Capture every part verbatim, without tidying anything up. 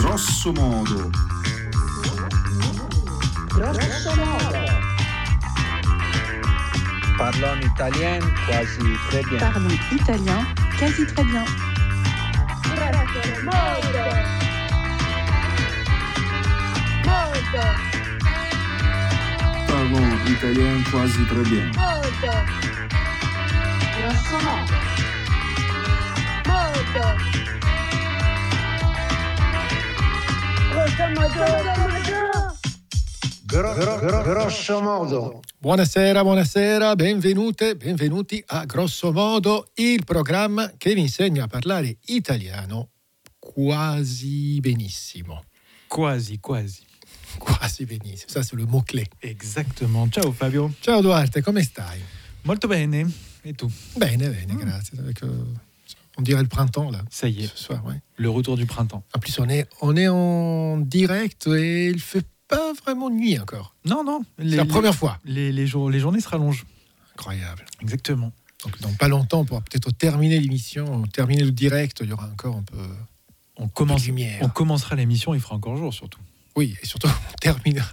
Grosso modo. Grosso modo. Parlons italien quasi très bien. Parlons italien quasi très bien. Grosso modo. Modo. Parlons italien quasi très bien. Modo. Grosso modo. Modo. Grosso modo. Gro- gro- gro- grosso modo. Buonasera, buonasera, benvenute, benvenuti a Grosso Modo, il programma che vi insegna a parlare italiano quasi benissimo. Quasi, quasi. Quasi benissimo, ça c'est le mot-clé. Exactement. Ciao Fabio. Ciao Duarte, come stai? Molto bene. Et tu? Bene, bene, grazie. Avec, euh, on dirait le printemps là. Ça y est, Ce soir, ouais. le retour du printemps. En plus, on est, on est en direct et il fait pas vraiment nuit encore. Non, non. C'est la première fois. Les, les, jours, les journées se rallongent. Incroyable. Exactement. Donc, dans pas longtemps, on pourra peut-être terminer l'émission, terminer le direct. Il y aura encore un peu, On, un commence, peu de lumière. on commencera l'émission, il fera encore jour surtout. Oui, et surtout, on terminera.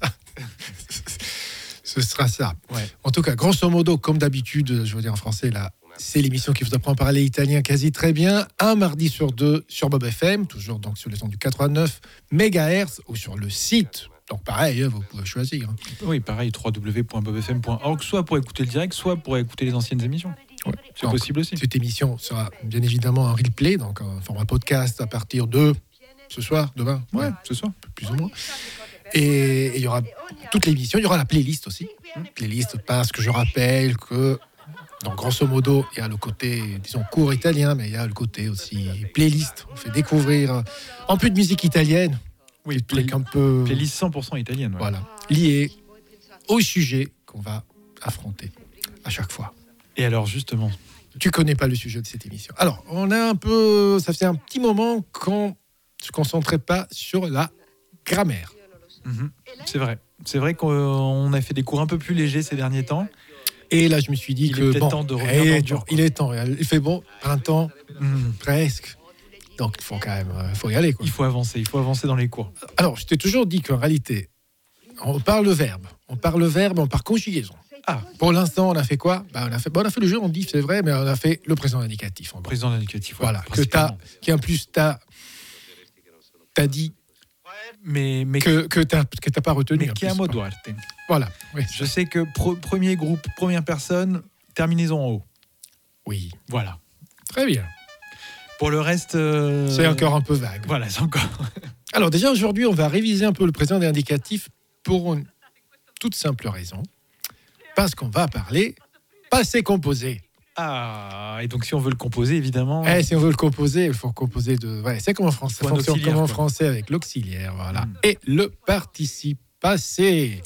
Ce sera ça. Ouais. En tout cas, grosso modo, comme d'habitude, je veux dire en français, là, c'est l'émission qui vous apprend à parler italien quasi très bien, un mardi sur deux sur Bob F M, toujours donc sur les ondes du quatre-vingt-neuf mégahertz ou sur le site. Donc pareil, vous pouvez choisir. Oui, pareil, w w w point bob f m point org, soit pour écouter le direct, soit pour écouter les anciennes émissions. Ouais. C'est Donc, possible aussi. Cette émission sera bien évidemment un replay, donc un format podcast à partir de ce soir, demain, Ouais, ce soir. plus ou moins. Et et il y aura toute l'émission, il y aura la playlist aussi. Playlist parce que je rappelle que, donc grosso modo, il y a le côté, disons, cours italien, mais il y a le côté aussi playlist. On fait découvrir un peu de musique italienne, Oui, des play, trucs un peu, playlist cent pour cent italienne. Ouais. voilà, liés au sujet qu'on va affronter à chaque fois. Et alors, justement, Tu connais pas le sujet de cette émission. Alors, on a un peu, ça fait un petit moment qu'on ne se concentrait pas sur la grammaire. mhm, c'est vrai. C'est vrai qu'on a fait des cours un peu plus légers ces derniers temps. Et là, je me suis dit Il est que peut-être bon, temps de revenir il, dans est le dur, temps, quoi. il est temps. Il fait bon, printemps, Mhm. presque. Donc, il faut quand même, euh, faut y aller, quoi. Il faut avancer, il faut avancer dans les cours. Alors, je t'ai toujours dit qu'en réalité, on parle le verbe, on parle le verbe, on parle conjugaison. Ah, Pour l'instant, on a fait quoi? Bah, on a fait, bon, on a fait le jeu, on dit, c'est vrai, mais on a fait le présent indicatif. En bas. président indicatif. Voilà, que t'as, qui en plus t'as, t'as dit Mais, mais, que que t'as que t'as pas retenu. mais en qui est plus. à mot Duarte. Voilà. Oui. Je sais que pro- premier groupe, première personne, terminaison en haut. Oui. Voilà. Très bien. Pour le reste. euh, C'est encore un peu vague. Voilà, c'est encore. Alors déjà aujourd'hui, on va réviser un peu le présent indicatif pour une toute simple raison, parce qu'on va parler passé composé. Ah, et donc si on veut le composer, évidemment. Eh, si on veut le composer, il faut composer de. Ouais, c'est comme en français, Faut un fonctionne auxiliaire, comme en quoi. français avec l'auxiliaire, voilà, Mm. et le participe passé.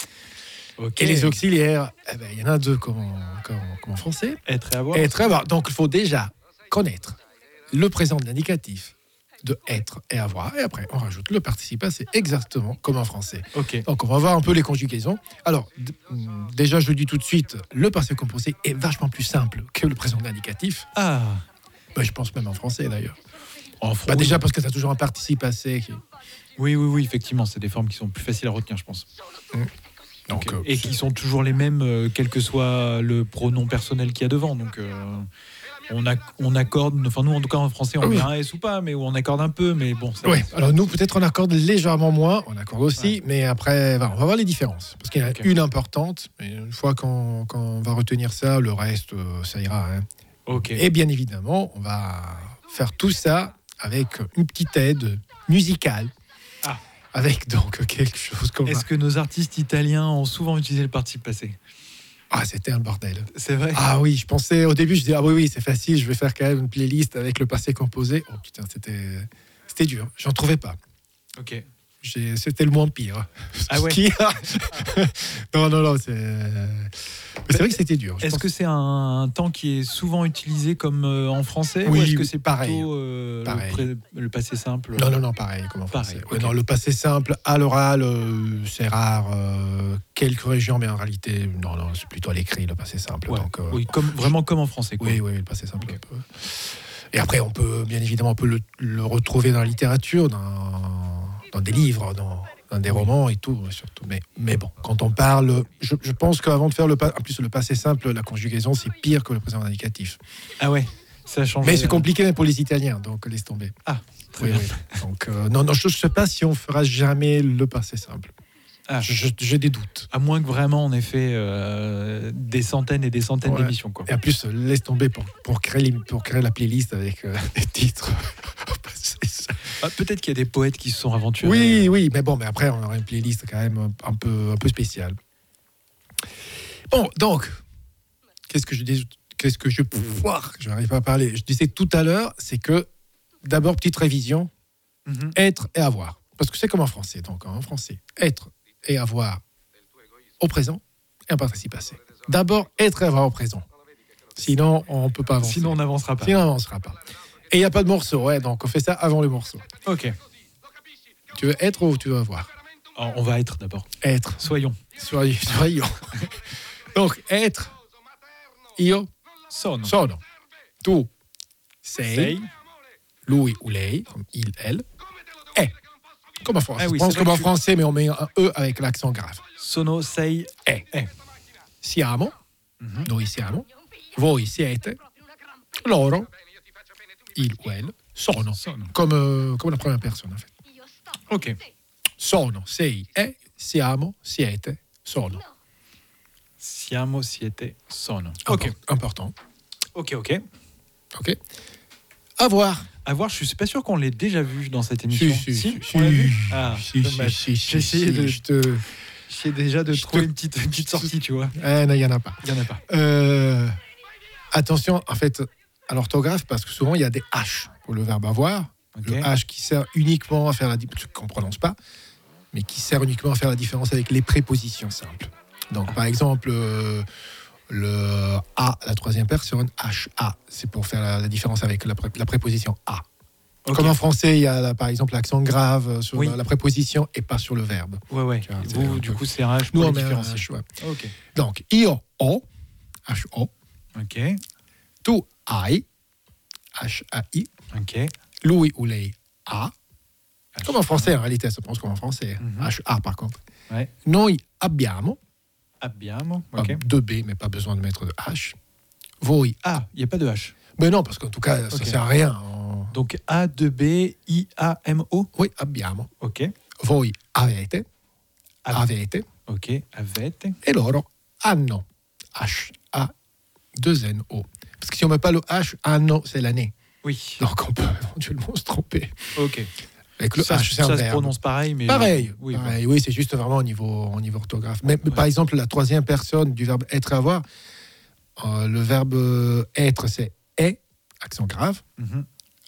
Ok. Et les auxiliaires, eh ben, il y en a deux comme en, comme, comme en français. Être et avoir. Être et avoir. Donc il faut déjà connaître le présent de l'indicatif de être et avoir, et après on rajoute le participe passé exactement comme en français. Ok. Donc on va voir un peu les conjugaisons. Alors d- mm, déjà je le dis tout de suite, le passé composé est vachement plus simple que le présent d'indicatif. Ah. Ben, je pense même en français d'ailleurs. En Bah, fran- déjà parce que tu as toujours un participe passé. Qui... Oui, oui, oui, effectivement, c'est des formes qui sont plus faciles à retenir, je pense. Donc, Ok. euh, Et qui sont toujours les mêmes, euh, quel que soit le pronom personnel qu'il y a devant. Donc, euh, on, a, on accorde, enfin nous en tout cas en français, on Ah oui. met un S ou pas, mais on accorde un peu, mais bon. ça- Oui, alors nous peut-être on accorde légèrement moins, on accorde aussi, Ouais. mais après voilà, on va voir les différences. Parce qu'il y en a Ok. une importante, mais une fois qu'on qu'on va retenir ça, le reste euh, ça ira. Hein. Ok. Et bien évidemment, on va faire tout ça avec une petite aide musicale. Ah. Avec donc quelque chose comme... Est-ce que nos artistes italiens ont souvent utilisé le participe passé? Ah, c'était un bordel. C'est vrai. Ah oui, je pensais, au début, je disais, ah oui, oui, c'est facile, je vais faire quand même une playlist avec le passé composé. Oh putain, c'était, c'était dur, j'en trouvais pas. Ok. J'ai- C'était le moins pire. Ah ouais. Ce qu'il y a. Non, non, non, c'est... Mais c'est vrai que c'était dur. je Est-ce pense. que c'est un, un temps qui est souvent utilisé comme euh, en français Oui, ou est-ce que oui, c'est pareil. plutôt euh, Pareil. le, pré- le passé simple? Non, non, non, pareil, comme en Pareil, français. ok. Ouais, non, le passé simple, à l'oral, euh, c'est rare. euh, quelques régions, mais en réalité, non, non, c'est plutôt à l'écrit, le passé simple. Ouais. Donc, euh, Oui, comme, vraiment comme en français. Quoi. oui, oui, le passé simple. un peu. Et après, on peut, bien évidemment, on peut le, le retrouver dans la littérature, dans, dans des livres, dans, dans des romans et tout, surtout. Mais, mais bon, quand on parle, je, je pense qu'avant de faire le pas, en plus le passé simple, la conjugaison, c'est pire que le présent indicatif. Ah ouais, ça change. Mais c'est compliqué même pour les Italiens, donc laisse tomber. Ah, très Oui, bien. oui. Donc, euh, non, non, je ne sais pas si on fera jamais le passé simple. Ah, Je- je- J'ai des doutes. à moins que vraiment on ait fait euh, des centaines et des centaines Ouais. d'émissions, quoi. Et en plus, euh, laisse tomber pour, pour, créer, les- pour créer la playlist avec euh, des titres. C'est ça. Ah, peut-être qu'il y a des poètes qui se sont aventurés. Oui, oui, mais bon, mais après, on aura une playlist quand même un peu, un peu spéciale. Bon, donc, qu'est-ce que je dis Qu'est-ce que je pouvoir Je n'arrive pas à parler. Je disais tout à l'heure, c'est que d'abord, petite révision, Mhm. être et avoir. Parce que c'est comme en français. Donc, en français, être et avoir au présent et en participe passé. D'abord, être et avoir au présent. Sinon, on ne peut pas avancer. Sinon, on n'avancera pas. Sinon, on n'avancera pas. Et il n'y a pas de morceau, ouais, donc on fait ça avant le morceau. Ok. Tu veux être ou tu veux avoir Alors, on va être d'abord. Être. Soyons. Soyons. Soyons. Donc, être. Io Sono. sono. Tu sei. Sei. Lui ou lei, comme il, elle. Est. Comme en français. Ah oui, Je pense c'est vrai comme en que tu- français, mais on met un E avec l'accent grave. Sono, sei. È. È. Siamo. Mhm. Noi siamo. Voi siete. Loro. Il ou elle. Sono. Sono. Comme, euh, comme la première personne, en fait. Ok. Sono, sei, è, siamo, siete, sono. Siamo, siete, sono. Ok. Import- Important. Ok, ok. OK. Avoir. Avoir, je suis pas sûr qu'on l'ait déjà vu dans cette émission. Si, si, si, on l'a si. vu Ah, Si, si, dommage. si, si, J'ai essayé si, de, je te... j'essaie déjà de je trouver te- une petite, une petite sortie, tu vois. Eh, non, il n'y en a pas. Il y en a pas. Euh, attention, en fait, à l'orthographe, parce que souvent, il y a des H pour le verbe avoir. Ok. Le H qui sert uniquement à faire la différence, qu'on ne prononce pas, mais qui sert uniquement à faire la différence avec les prépositions simples. Donc, par exemple, euh, le A, la troisième personne, H A, c'est pour faire la, la différence avec la, pré- la préposition A. Ok. Comme en français, il y a là, par exemple l'accent grave sur Oui. la, la préposition et pas sur le verbe. Ouais, ouais. Tu vois, c'est Vous, un du peu- coup, c'est un H Nous, pour on les met un différencier. H, ouais. Ok. Donc, io ho, H O, Ok. tu hai, H A I, Ok. lui ou lei ha. Comme en français, en réalité, ça pense comme en français. Mhm. H A, par contre. Ouais. Noi abbiamo, Abbiamo. pas Ok. deux B, mais pas besoin de mettre de H. Voi. Ah, il n'y a pas de H. Mais non, parce qu'en tout cas, ça Ok. ne sert à rien. On- Donc A, deux B, I, A, M, O. Oui, abbiamo. Ok. Voi avete, Av- avete, Ok. Avete. et loro hanno. H A deux N O. Parce que si on ne met pas le H, anno, c'est l'année. Oui. Donc on peut éventuellement se tromper. Ok. Avec le ça H, c'est un ça se verbe. prononce pareil, mais. Pareil, Oui. pareil. Oui, c'est juste vraiment au niveau, au niveau orthographe. Mais, mais par exemple, la troisième personne du verbe être et avoir, euh, le verbe euh, être, c'est est, accent grave. Mhm.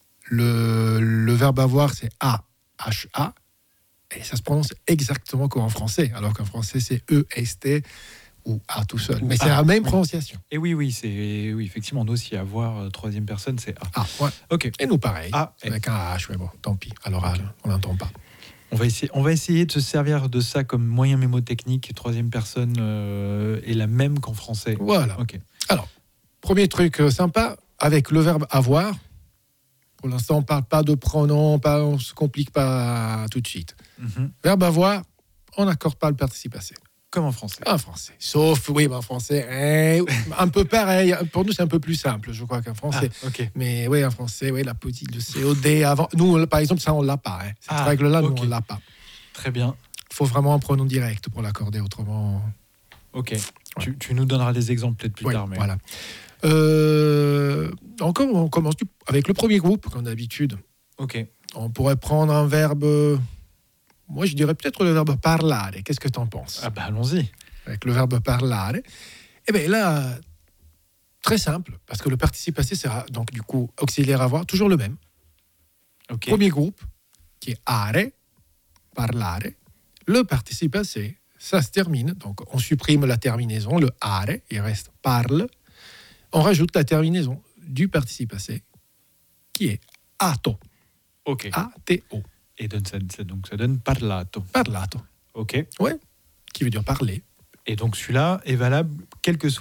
Le, le verbe avoir, c'est a, H A. Et ça se prononce exactement comme en français. Alors qu'en français, c'est E, S T ou A tout seul. Ou Mais A, c'est la même oui. prononciation. Et oui, oui, c'est oui, effectivement, nous aussi avoir euh, troisième personne, c'est A. Ah, ouais. Ok. Et nous, pareil. A, et. Avec un H, mais bon, tant pis. À l'oral, on l'entend pas. On va essayer, on va essayer de se servir de ça comme moyen mémotechnique. Troisième personne euh, est la même qu'en français. Voilà. Ok. Premier truc euh, sympa, avec le verbe avoir, pour l'instant, on ne parle pas de pronom, pas, on ne se complique pas tout de suite. Mhm. Verbe avoir, on n'accorde pas le participe passé. Comme en français. En français. Sauf, oui, mais en français, eh, un peu pareil. Pour nous, c'est un peu plus simple, je crois, qu'en français. Ah, ok. Mais oui, en français, oui, la petite, le C O D avant. Nous, par exemple, ça, on ne l'a pas. Hein. Cette Ah, règle-là, nous, ok. on ne l'a pas. Très bien. Il faut vraiment un pronom direct pour l'accorder, autrement. Ok. Tu, tu nous donneras des exemples peut-être plus Oui, tard. Mais... voilà. Euh, encore, on commence du- avec le premier groupe, comme d'habitude. Ok. On pourrait prendre un verbe. euh, Moi, je dirais peut-être le verbe parlare. Qu'est-ce que tu en penses? Ah bah allons-y. Avec le verbe parlare. Eh bien là, très simple, parce que le participe passé sera donc du coup auxiliaire avoir, toujours le même. Ok. Premier groupe, qui est are, parlare. Le participe passé, ça se termine. Donc on supprime la terminaison, le are, il reste parle. On rajoute la terminaison du participe passé, qui est ato. Ok. A T O. Et donne, ça, ça- donc ça donne parlato. Parlato. Ok. Ouais. Qui veut dire parler. Et donc celui-là est valable quel que soit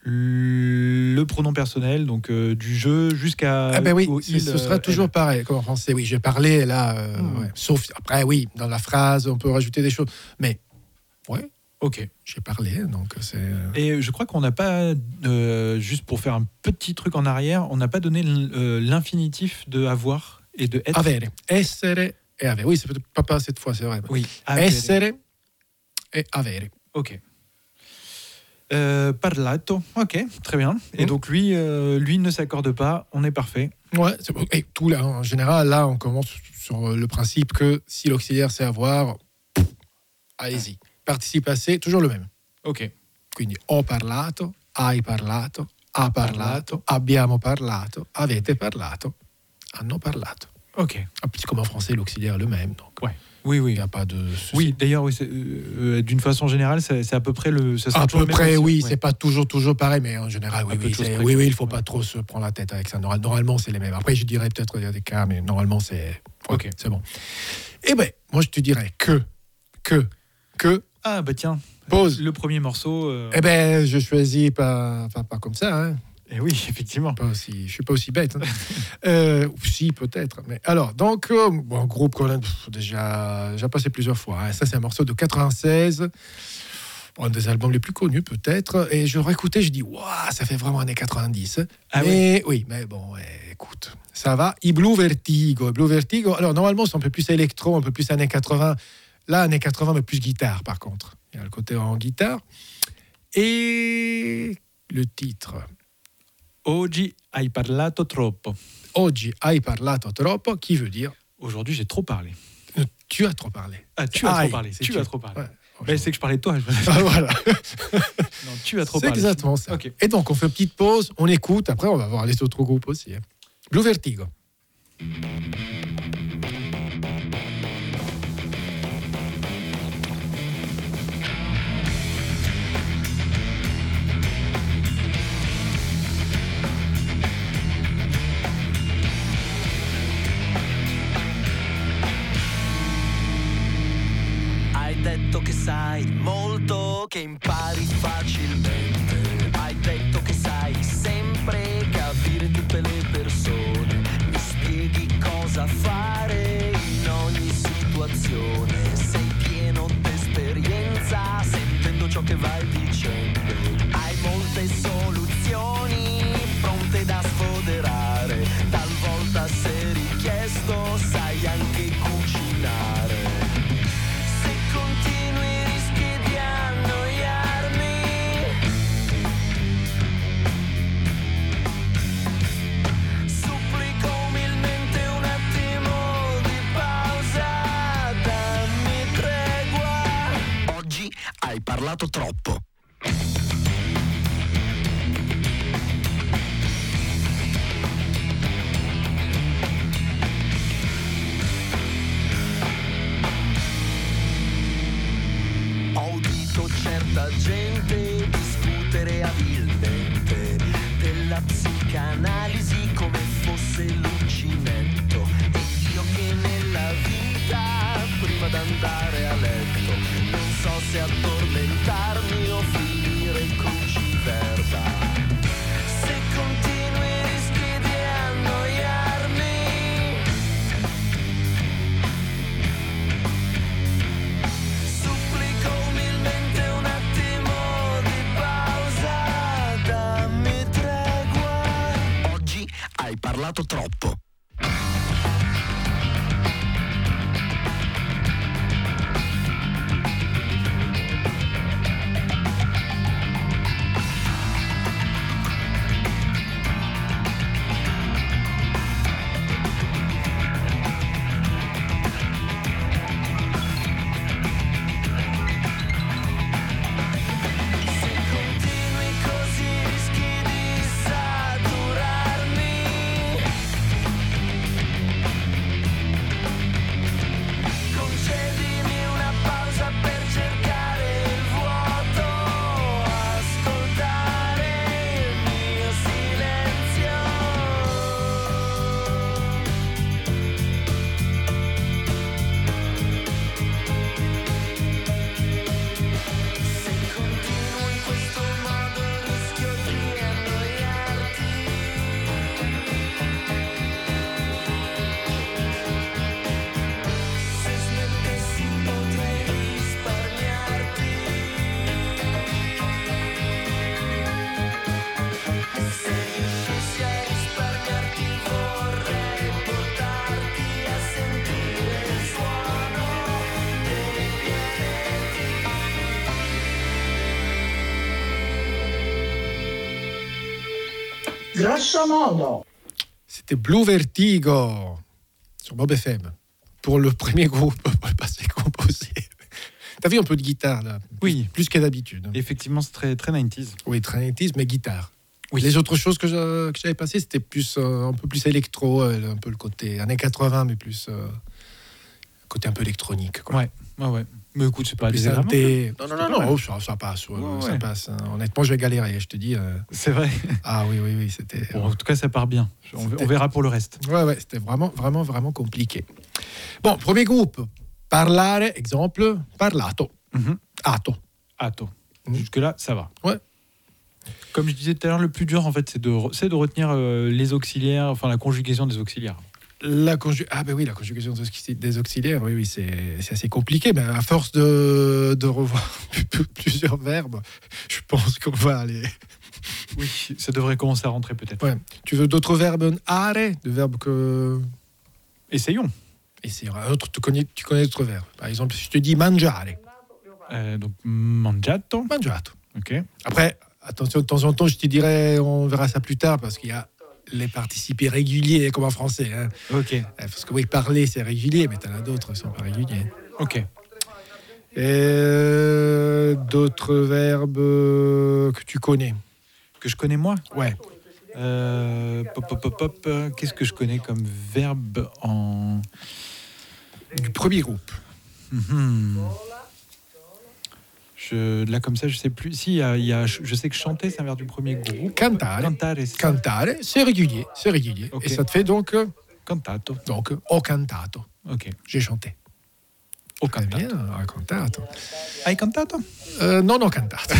le pronom personnel, donc euh, du je jusqu'à. Ah ben oui, au c'est- il, ce sera euh, toujours elle. pareil, comme en français. Oui, j'ai parlé là, euh, Hmm. ouais. Sauf après, oui, dans la phrase, on peut rajouter des choses. Mais, ouais, Ok. j'ai parlé, donc c'est. euh, Et je crois qu'on n'a pas, euh, juste pour faire un petit truc en arrière, on n'a pas donné l- euh, l'infinitif de avoir et de être. Avere, essere et avere. Oui, c'est peut-être pas pas cette fois, c'est vrai. Oui. avere. Essere et avere. Ok. Euh, parlato. Ok, très bien. Et Hmm. donc lui, euh, lui ne s'accorde pas. On est parfait. Ouais, c'est bon. Et tout là, en général, là, on commence sur le principe que si l'auxiliaire c'est avoir, pff, allez-y. Participe passé, toujours le même. Ok. Quindi ho parlato, hai parlato, ha parlato, abbiamo parlato, avete parlato, hanno parlato. Ok. Un petit comme en français, l'auxiliaire est le même. Donc, Ouais. Oui, oui. il n'y a pas de souci. Oui, d'ailleurs, oui, c'est, euh, euh, d'une façon générale, c'est, c'est à peu près le. Ça sera À toujours peu le même près, aussi, oui, ouais. c'est pas toujours, toujours pareil, mais en général, oui, Un peu oui, de choses c'est- près, oui, quoi. oui, il faut Ouais. pas trop se prendre la tête avec ça. Normal- Normalement, c'est les mêmes. Après, je dirais peut-être qu'il y a des cas, mais normalement, c'est ouais, Ok. c'est bon. Eh ben, moi, je te dirais que, que, que, Ah, bah tiens. pause. Le premier morceau. euh, Eh ben, je choisis pas, pas, pas comme ça, hein. eh oui, effectivement. Pas aussi, je suis pas aussi bête. Hein. euh, si, peut-être. Mais alors, donc, euh, bon, groupe qu'on a pff, déjà, déjà passé plusieurs fois. Hein. Ça, c'est un morceau de quatre-vingt-seize. Un des albums les plus connus, peut-être. Et je réécoutais, je dis, waouh, ça fait vraiment années quatre-vingt-dix. Ah mais oui, mais bon, ouais, écoute, ça va. I Blue Vertigo. Blue Vertigo. Alors, normalement, c'est un peu plus électro, un peu plus années quatre-vingts. Là, années quatre-vingts, mais plus guitare, par contre. Il y a le côté en guitare. Et le titre. Oggi hai parlato troppo. Oggi hai parlato troppo, qui veut dire Aujourd'hui, j'ai trop parlé. euh, tu as trop parlé. Ah, tu as Aïe, trop parlé. c'est Tu tu. as trop parlé. Ouais. Ben, c'est que je parlais de toi. Ah, voilà. Non, tu as trop C'est parlé. exactement ça. Ok. Et donc, on fait une petite pause, on écoute, après, on va voir les autres groupes aussi. hein. Blue Vertigo. Hai detto che sai molto, che impari facilmente. Hai detto che sai sempre capire tutte le persone. Mi spieghi cosa fare in ogni situazione. Sei pieno d'esperienza, sentendo ciò che vai dicendo. Hai molte soluzioni pronte da sfoderare. Talvolta se richiesto sai anche cucinare. Se continui rischi di annoiarmi. Supplico umilmente un attimo di pausa. Dammi tregua. Oggi hai parlato troppo. Ho udito certa gente discutere abilmente della psicanalisi come fosse l'uncinetto. E io che nella vita, prima d'andare a letto, non so se addormentarmi o finire Grosso modo. C'était Blue Vertigo sur Bob F M pour le premier groupe, pour le passé composé. T'as vu un peu de guitare là? Oui. Plus qu'à d'habitude. Effectivement, c'est très, très quatre-vingt-dix. Oui, très nineties, mais guitare. Oui. Les autres choses que, je- que j'avais passées, c'était plus, euh, un peu plus électro, euh, un peu le côté années quatre-vingts, mais plus euh, côté un peu électronique. Quoi. Ouais, ouais, ouais. Mais écoute, c'est pas Plus désagréable. synthé. Non, non, C'était non, pas non, mal. oh, ça, ça passe. ouais, Ouais, ça ouais. passe hein. Honnêtement, je vais galérer, je te dis. euh, C'est vrai. Ah oui, oui, oui, c'était. Bon, en tout cas, ça part bien. On, C'était- on verra pour le reste. Ouais, ouais, c'était vraiment, vraiment, vraiment compliqué. Bon, premier groupe. Parlare, exemple, parlato. Mhm. Atto. Attends. Mhm. Jusque-là, ça va. Ouais. Comme je disais tout à l'heure, le plus dur, en fait, c'est de, re- c'est de retenir euh, les auxiliaires, enfin la conjugaison des auxiliaires. La conju- ah ben oui, la conjugation des auxi- des auxiliaires, oui, oui, c'est, c'est assez compliqué, mais à force de, de revoir plusieurs verbes, je pense qu'on va aller. Oui, ça devrait commencer à rentrer peut-être. Ouais. Tu veux d'autres verbes are, de verbes que. Essayons. Et c'est un autre, tu connais, tu connais d'autres verbes. Par exemple, si je te dis mangiare, Euh, donc, mangiato. mangiato. Ok. Après, attention, de temps en temps, je te dirais, on verra ça plus tard, parce qu'il y a les participes réguliers, comme en français. Hein. Ok. Eh, Parce que oui, parler, c'est régulier, mais t'en as d'autres qui sont pas réguliers. Ok. Et d'autres verbes euh, que tu connais. Que je connais moi. Ouais. Euh, pop, pop, pop, pop. euh, Qu'est-ce que je connais comme verbe en. Du premier groupe. Mhm. Je, là, comme ça, je sais plus. Si, il y a, il y a- je sais que chanter, c'est un verbe du premier groupe. Cantare. Cantare, c'est ça. Cantare, c'est régulier. C'est régulier. Ok. Et ça te fait donc, euh, Cantato. donc ho cantato. Ok. J'ai chanté. Au Très cantato. bien, ho cantato. Hai cantato? Euh, non, non, cantato.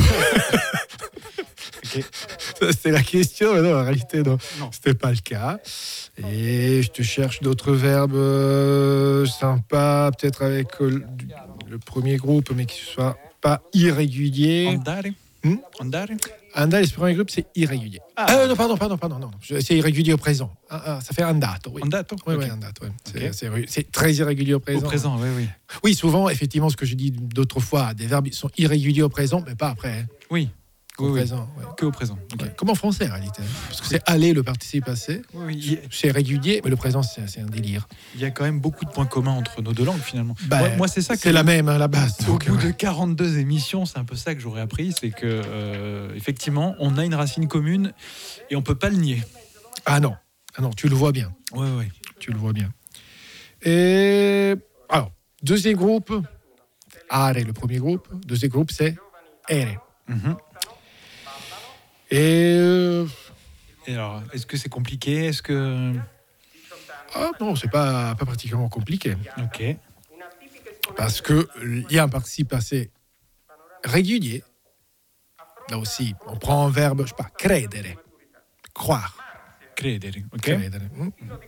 Ok. Ça, c'était la question, mais non, en réalité, non. Non. C'était pas le cas. Et je te cherche d'autres verbes euh, sympas, peut-être avec euh, le, le premier groupe, mais qui ne soient pas irréguliers. Andare? Hmm? Andare? Andare, le premier groupe, c'est irrégulier. Ah. Euh, non, pardon, pardon, pardon, non. Je- C'est irrégulier au présent. Ah, ah, ça fait andato, oui. Andato? Oui, Ok. oui, andato, oui. C'est, Ok. c'est ré- c'est très irrégulier au présent. Au présent, oui, oui. Oui, souvent, effectivement, ce que je dis d'autres fois, des verbes sont irréguliers au présent, mais pas après. hein. Oui. Au Oui, oui. présent, ouais. Que au présent. Ok. Ouais. Comme en français, en réalité. Parce que c'est aller, le participe passé. Oui, oui. Il y a- C'est régulier, mais le présent, c'est, c'est un délire. il y a quand même beaucoup de points communs entre nos deux langues, finalement. Bah, moi, moi, c'est ça que. C'est la même, hein, à la base. Au Donc, bout ouais. de quarante-deux émissions, c'est un peu ça que j'aurais appris, c'est que euh, effectivement, on a une racine commune et on peut pas le nier. Ah non, ah non, tu le vois bien. Ouais, ouais. Tu le vois bien. Et alors, deuxième groupe, are, le premier groupe. Deuxième groupe, c'est ere. Mhm. Et euh, Et alors, est-ce que c'est compliqué? Est-ce que ah non, c'est pas, pas particulièrement compliqué. Ok. Parce qu'il y a un participe passé régulier. Là aussi, on prend un verbe, je sais pas, credere. Croire. Credere. Ok. Credere. Mm.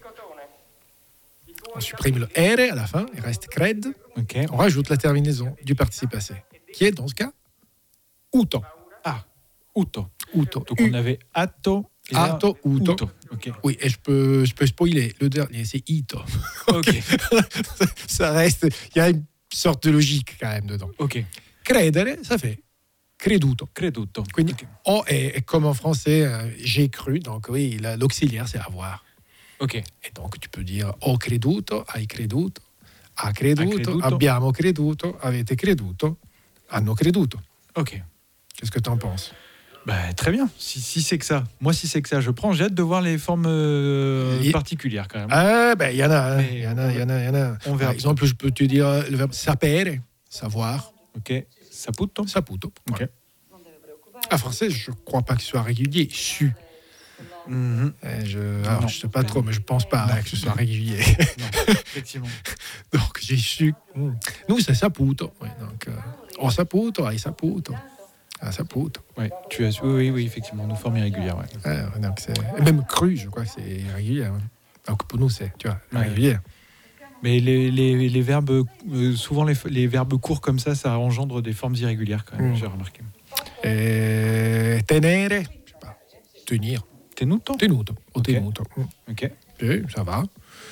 On supprime le ere à la fin, il reste cred. Ok. On rajoute la terminaison du participe passé, qui est dans ce cas uto. Ah. Uto. Uto. Donc U- on avait atto. Et là, Atto, uto. uto. Ok. Oui, et je peux, je peux spoiler. Le dernier, c'est ito. Ok. Ça reste. Il y a une sorte de logique quand même dedans. Ok. Credere, ça fait creduto. Creduto. Quindi, Ok. O est, est comme en français, euh, j'ai cru. Donc oui, la- l'auxiliaire, c'est avoir. Ok. Et donc tu peux dire ho creduto, hai creduto, ha creduto, creduto. abbiamo creduto, avete creduto, hanno creduto. Ok. Qu'est-ce que tu en penses? Bah, très bien. Si, si c'est que ça. Moi, si c'est que ça, je prends. J'ai hâte de voir les formes euh, Et- particulières quand même. Ah, ben il y en a, hein. Mais il y en a, il y en a, il y en a. on verra. Par exemple, je peux te dire euh, le verbe sapere, savoir, Ok. Saputo. saputo. Ok. Voilà. En français, je crois pas que ce soit régulier. Su. Mhm. Eh, Je, alors, Non. je sais pas trop, mais je pense pas Non. hein, que ce soit régulier. Non, effectivement. Donc j'ai su. Hmm. Nous, c'est saputo. Ouais, donc, euh, ho saputo, hai saputo, ha saputo. Ouais, tu as oui, oui, oui, effectivement, nous formes irrégulières. Ouais. Ouais, donc c'est... et même cru, je crois que c'est régulier. hein. Donc pour nous, c'est tu vois, Ouais. régulier. Mais les, les, les verbes, euh, souvent les, les verbes courts comme ça, ça engendre des formes irrégulières quand même, Mm. j'ai remarqué. Et tenere, je sais pas, tenir, Tenuto. tenuto, o Ok. tenuto. Hmm. Ok. Oui, ça va.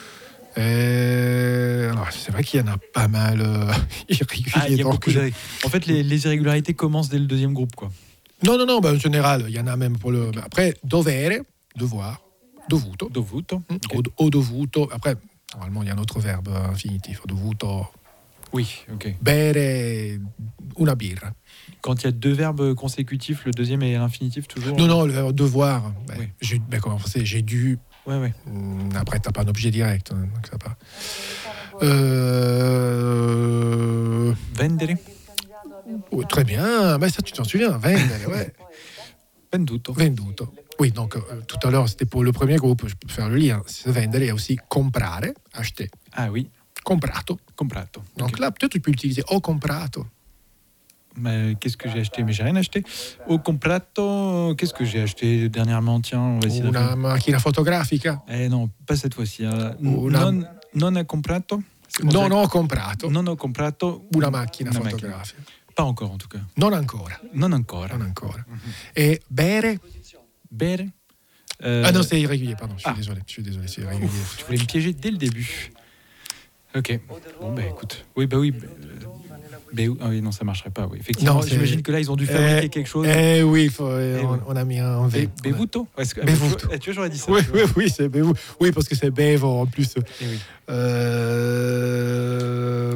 Et alors, c'est vrai qu'il y en a pas mal euh, irréguliers. Ah, il y a donc beaucoup je- d'irré- En fait, les, les irrégularités commencent dès le deuxième groupe, quoi. Non, non, non, ben, en général, il y en a même pour le. ben, Après, dovere, devoir, dovuto. Dovuto. Mm. Ok. Ho, ho dovuto. Après, normalement, il y a un autre verbe infinitif. Ho dovuto Oui, ok. bere una birra. Quand il y a deux verbes consécutifs, le deuxième est l'infinitif toujours. Non, non, le verbe devoir. Ben, Oui. j'ai, ben, comment c'est, j'ai dû. Ouais, ouais. Mm, Après, t'as pas un objet direct. hein, donc ça va. Euh... Vendere. oh, très bien. Ben, ça, tu t'en souviens. Vendere, ouais. Venduto. Venduto. Oui, donc euh, tout à l'heure, c'était pour le premier groupe. Je peux faire le lien. C'est vendere, il y a aussi comprare, acheter. Ah oui. Comprato. Comprato. Donc Ok. là, peut-être tu peux utiliser ho comprato. Mais qu'est-ce que j'ai acheté? Mais j'ai rien acheté. Au comprato, qu'est-ce que j'ai acheté dernièrement? Tiens, on va essayer de Una faire. macchina fotografica. Eh non, pas cette fois-ci. hein. Una- Non, non a comprato. C'est bon, Non, j'ai- non, ho comprato. Non ho comprato. Una macchina Una fotografica. Pas encore en tout cas. Non ancora. Non ancora. Non ancora. Et bere. Bere. Euh, Ah non, c'est irrégulier, pardon. Je suis ah. désolé. Je suis désolé, c'est irrégulier. Ouf, tu voulais me piéger dès le début. Ok. Bon, bah écoute. Oui, bah oui. bah, euh, bah oui. Ah oui, non, ça marcherait pas. Oui. Effectivement, Non, c'est- j'imagine que là, ils ont dû fabriquer Eh, quelque chose. Eh oui, il faut, eh, Eh on, oui. on a mis un V. Be- Bevuto. Est-ce que- ah, Bevuto. tu vois- eh, Tu vois, j'aurais dit ça. Oui, tu vois. oui, oui, c'est bevo. Oui, parce que c'est bevo en plus. Eh oui. Euh...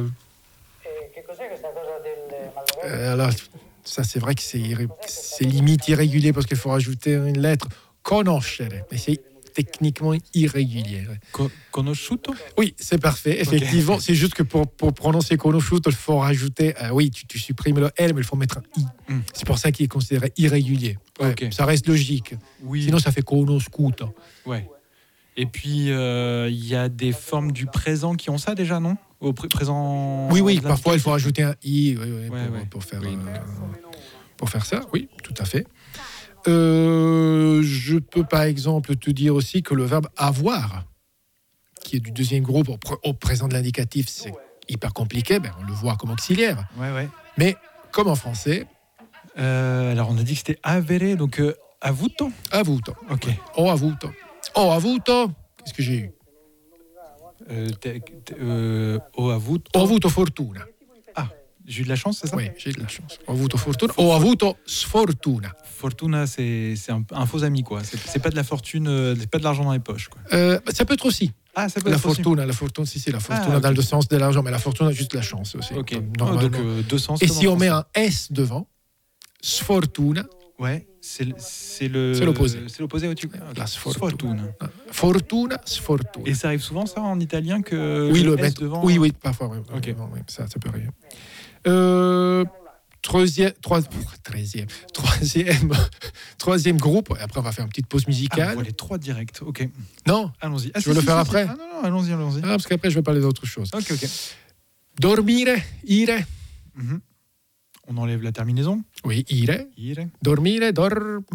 Euh, alors, ça, c'est vrai que c'est, irré- c'est limite irrégulier parce qu'il faut rajouter une lettre. Conoscere. Mais c'est techniquement irrégulier. ouais. Co- Conosciuto. Oui, c'est parfait. Effectivement, c'est juste que pour, pour prononcer conosciuto, il faut rajouter. euh, oui, tu, tu supprimes le L, mais il faut mettre un I. Mm. C'est pour ça qu'il est considéré irrégulier. Ouais, Ok. Ça reste logique. Oui. Sinon, ça fait conoscuto. Ouais. Et puis, euh, il y a des formes du présent qui ont ça déjà, non? Au pr- présent. Oui, oui, de parfois il faut l'indicatif. rajouter un I oui, oui, Ouais, pour, ouais. pour faire, Oui. euh, pour faire ça. Oui, tout à fait. Euh, je peux par exemple te dire aussi que le verbe avoir, qui est du deuxième groupe au, pr- au présent de l'indicatif, c'est hyper compliqué. Ben, on le voit comme auxiliaire. Ouais, ouais. Mais comme en français, Euh, alors, on a dit que c'était avere, donc euh, avuto. avuto. Ok. Ho avuto. Ho avuto. Qu'est-ce que j'ai eu? Euh, t'es- t'es- euh, ho avuto. Ho avuto fortuna. Ah, j'ai eu de la chance, c'est ça? Oui, j'ai de la chance. Ho avuto fortuna. Ho avuto sfortuna. Fortuna, c'est c'est un, un faux ami, quoi. C'est c'est pas de la fortune, euh, c'est pas de l'argent dans les poches, quoi. Euh, ça peut être aussi. Ah, ça peut La être aussi. fortuna, la fortune, si, si, la fortune Ah, dans ok. le sens de l'argent, mais la fortune, juste la chance aussi. Ok. Donc, Oh, normalement. donc euh, deux sens. Et comme si en on met français. un S devant, sfortuna, Ouais, c'est le- c'est le. C'est l'opposé. C'est l'opposé au-tu. La sfortuna. Sfortuna. fortuna, sfortuna. Et ça arrive souvent, ça, en italien, que. oui, le S mettre. devant. Oui, oui, parfois. Oui, Ok. oui, oui, ça, ça peut arriver. Euh, troisième, trois, treizième, troisième, troisième groupe. Après, on va faire une petite pause Ah, on musicale. voit les trois directs. Ok. Non, Allons-y. Ah, Tu veux le faire après Ah non, non, allons-y, allons-y. ah, parce qu'après, je vais parler d'autre chose. Ok, ok. Dormire, ire. Mhm. On enlève la terminaison. Oui, ire. Ire. Dormire, dor.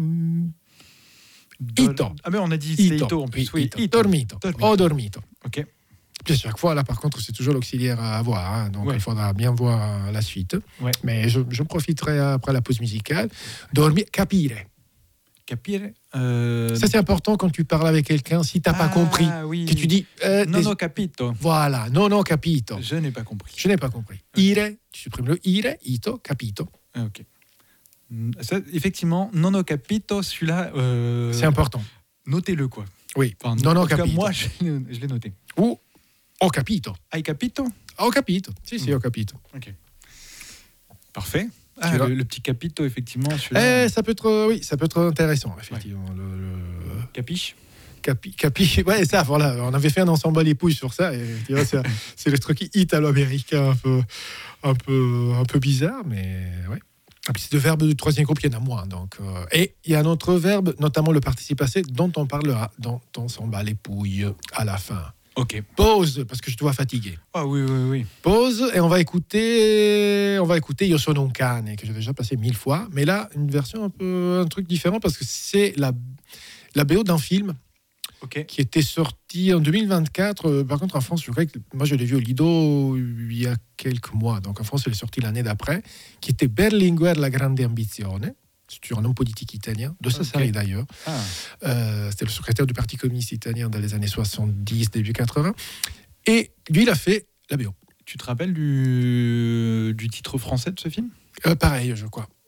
Dol- Ito. Ah, ben on a dit c'était Ito en plus. Oui, ito. Ito. Dormito. Dormito. Ho dormito. Ok. Puis à chaque fois, là, par contre, c'est toujours l'auxiliaire à avoir. hein, donc, Ouais. il faudra bien voir la suite. Ouais. Mais je, je profiterai après la pause musicale. Dormir, capire. Capire. Euh... Ça, c'est important quand tu parles avec quelqu'un. Si tu n'as pas Ah, compris, oui. que tu dis. euh, Non, des- non, capito. Voilà, non, non, capito. Je n'ai pas compris. Je n'ai pas compris. Ire, tu supprimes le ire, ito, capito. Ah, ok. Mm, Ça, effectivement, non ho capito, celui-là, euh, C'est important. notez-le, quoi. Oui, Enfin, non, en non, tout cas, capito. moi, je, l'ai- je l'ai noté. Ou ho capito. Hai capito? Ho capito. Si, si, Mm. ho capito. Ok. Parfait. Ah, Celui-là. le, le petit capito, effectivement, celui-là. Eh, ça peut être, euh, oui, ça peut être intéressant, effectivement. Le, le- Capiche? Capi, capi, ouais, ça, voilà. On avait fait un ensemble à l'épouse sur ça. Et, tu vois, c'est, c'est le truc italo-américain un peu, un peu, un peu bizarre, mais ouais. Et puis, c'est de verbes du troisième groupe, il y en a moins. Donc, euh, et il y a un autre verbe, notamment le participe passé, dont on parlera dans on s'en bat les pouilles à la fin. Ok. Pause, parce que je dois fatiguer. Ah oui, oui, oui. Pause, et on va écouter, on va écouter Io sono un cane, que j'ai déjà passé mille fois. Mais là, une version un peu, un truc différent, parce que c'est la, la B O d'un film Ok. qui était sorti en deux mille vingt-quatre. Euh, Par contre, en France, je crois que moi, je l'ai vu au Lido il y a quelques mois. Donc, en France, elle est sortie l'année d'après, qui était Berlinguer la grande ambizione. C'est un homme politique italien, de Sassari Ok. d'ailleurs. Ah. Euh, C'était le secrétaire du Parti communiste italien dans les années soixante-dix, début quatre-vingts. Et lui, il a fait la B O. Tu te rappelles du, du titre français de ce film? Euh, pareil, je crois.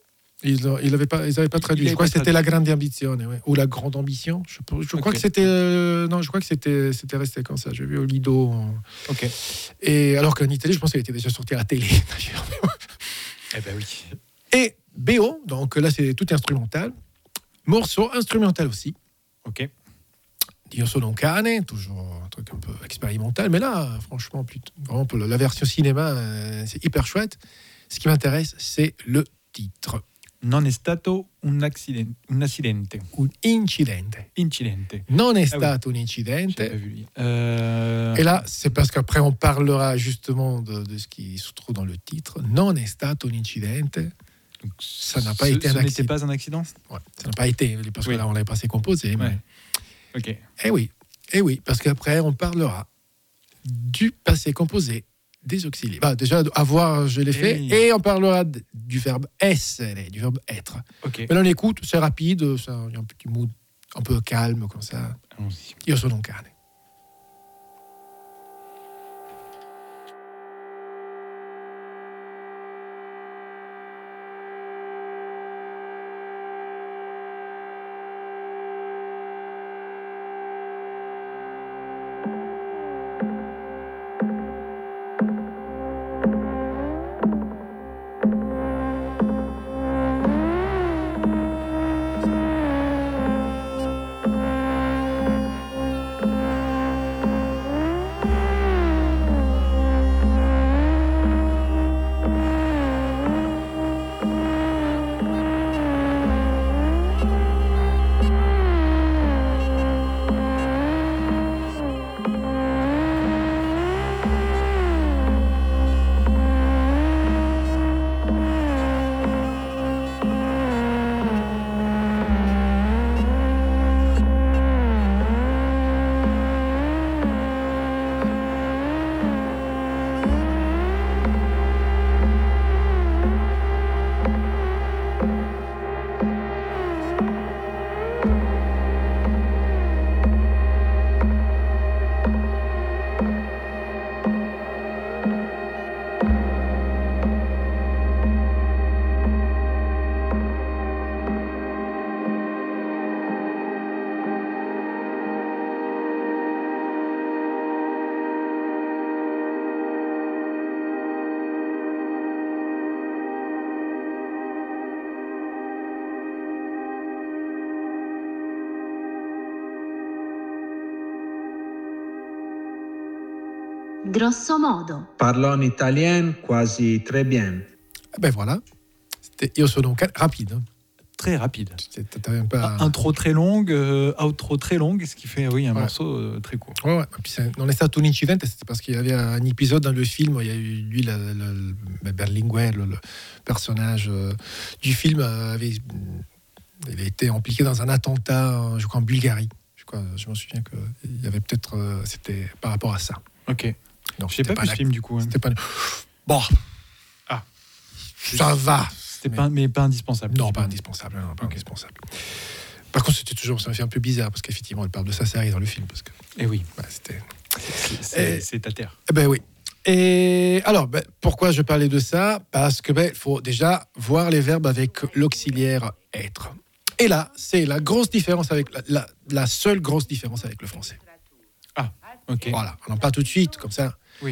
Ils n'avaient pas, ils avaient pas traduit. Il Je crois que avait c'était pas la grande ambition, ouais. Ou la grande ambition. Je, je crois Ok. que c'était, euh, non, je crois que c'était, c'était resté comme ça. J'ai vu au Lido. en- Ok. Et alors qu'en Italie, je pense qu'il était déjà sorti à la télé. D'ailleurs. Eh ben oui. Et B O, donc là c'est tout instrumental. Morceau instrumental aussi. Ok. Dio sono un cane, toujours un truc un peu expérimental, mais là, franchement, plutôt, vraiment pour la la version cinéma, euh, c'est hyper chouette. Ce qui m'intéresse, c'est le titre. Non è stato un accidente. Un accidente. Un incidente. Incidente. Non è Ah stato un J'avais incidente. pas vu lui. Euh, Et là, c'est parce qu'après, on parlera justement de, de ce qui se trouve dans le titre. Non è stato un incidente. donc, ça n'a pas ce- été un Ce n'était accident. pas un accident. Ouais, ça n'a pas été, parce que Oui. là, on l'avait pas assez composé. Mais... Ouais. Ok. Eh oui, eh oui, parce qu'après, on parlera du passé composé des auxiliaires. Bah, déjà, avoir, je l'ai fait, oui. et on parlera d- du verbe essere, du verbe être. Ok. Mais là, on écoute, c'est rapide, ça, il y a un petit mood un peu calme, comme ça. Allons-y. Io sono un cane. Grosso modo. Parlo en italien quasi très bien. Ben voilà, c'était Io sono un cane, rapide. Hein. Très rapide. C'était- t'as même pas... Intro très longue, euh, outro très longue, ce qui fait oui un Ouais. morceau euh, très court. Ouais, ouais. Et puis c'est- non è stato un incidente, c'était parce qu'il y avait un épisode dans le film où il y a eu lui, le, le- le- Berlinguer, le, le personnage euh, du film, euh, avait, il a été impliqué dans un attentat, euh, je crois en Bulgarie. Je, crois, je me souviens qu'il y avait peut-être, euh, c'était par rapport à ça. Ok. Donc, Je sais c'était pas vu ce la- film du coup. hein. C'était pas. Bon. Ah. Ça va. C'était mais- pas, mais pas indispensable. Non, pas indispensable. Non, pas indispensable. Par contre, c'était toujours, ça m'a fait un peu bizarre parce qu'effectivement, elle parle de sa série dans le film parce que Et oui, bah, c'était. c'est- c'est Et- c'est à terre. Eh ben oui. Et alors, ben, pourquoi je parlais de ça? Parce que ben, faut déjà voir les verbes avec l'auxiliaire être. Et là, c'est la grosse différence avec la, la, la seule grosse différence avec le français. Ok. Voilà, on en parle tout de suite, comme ça. Oui.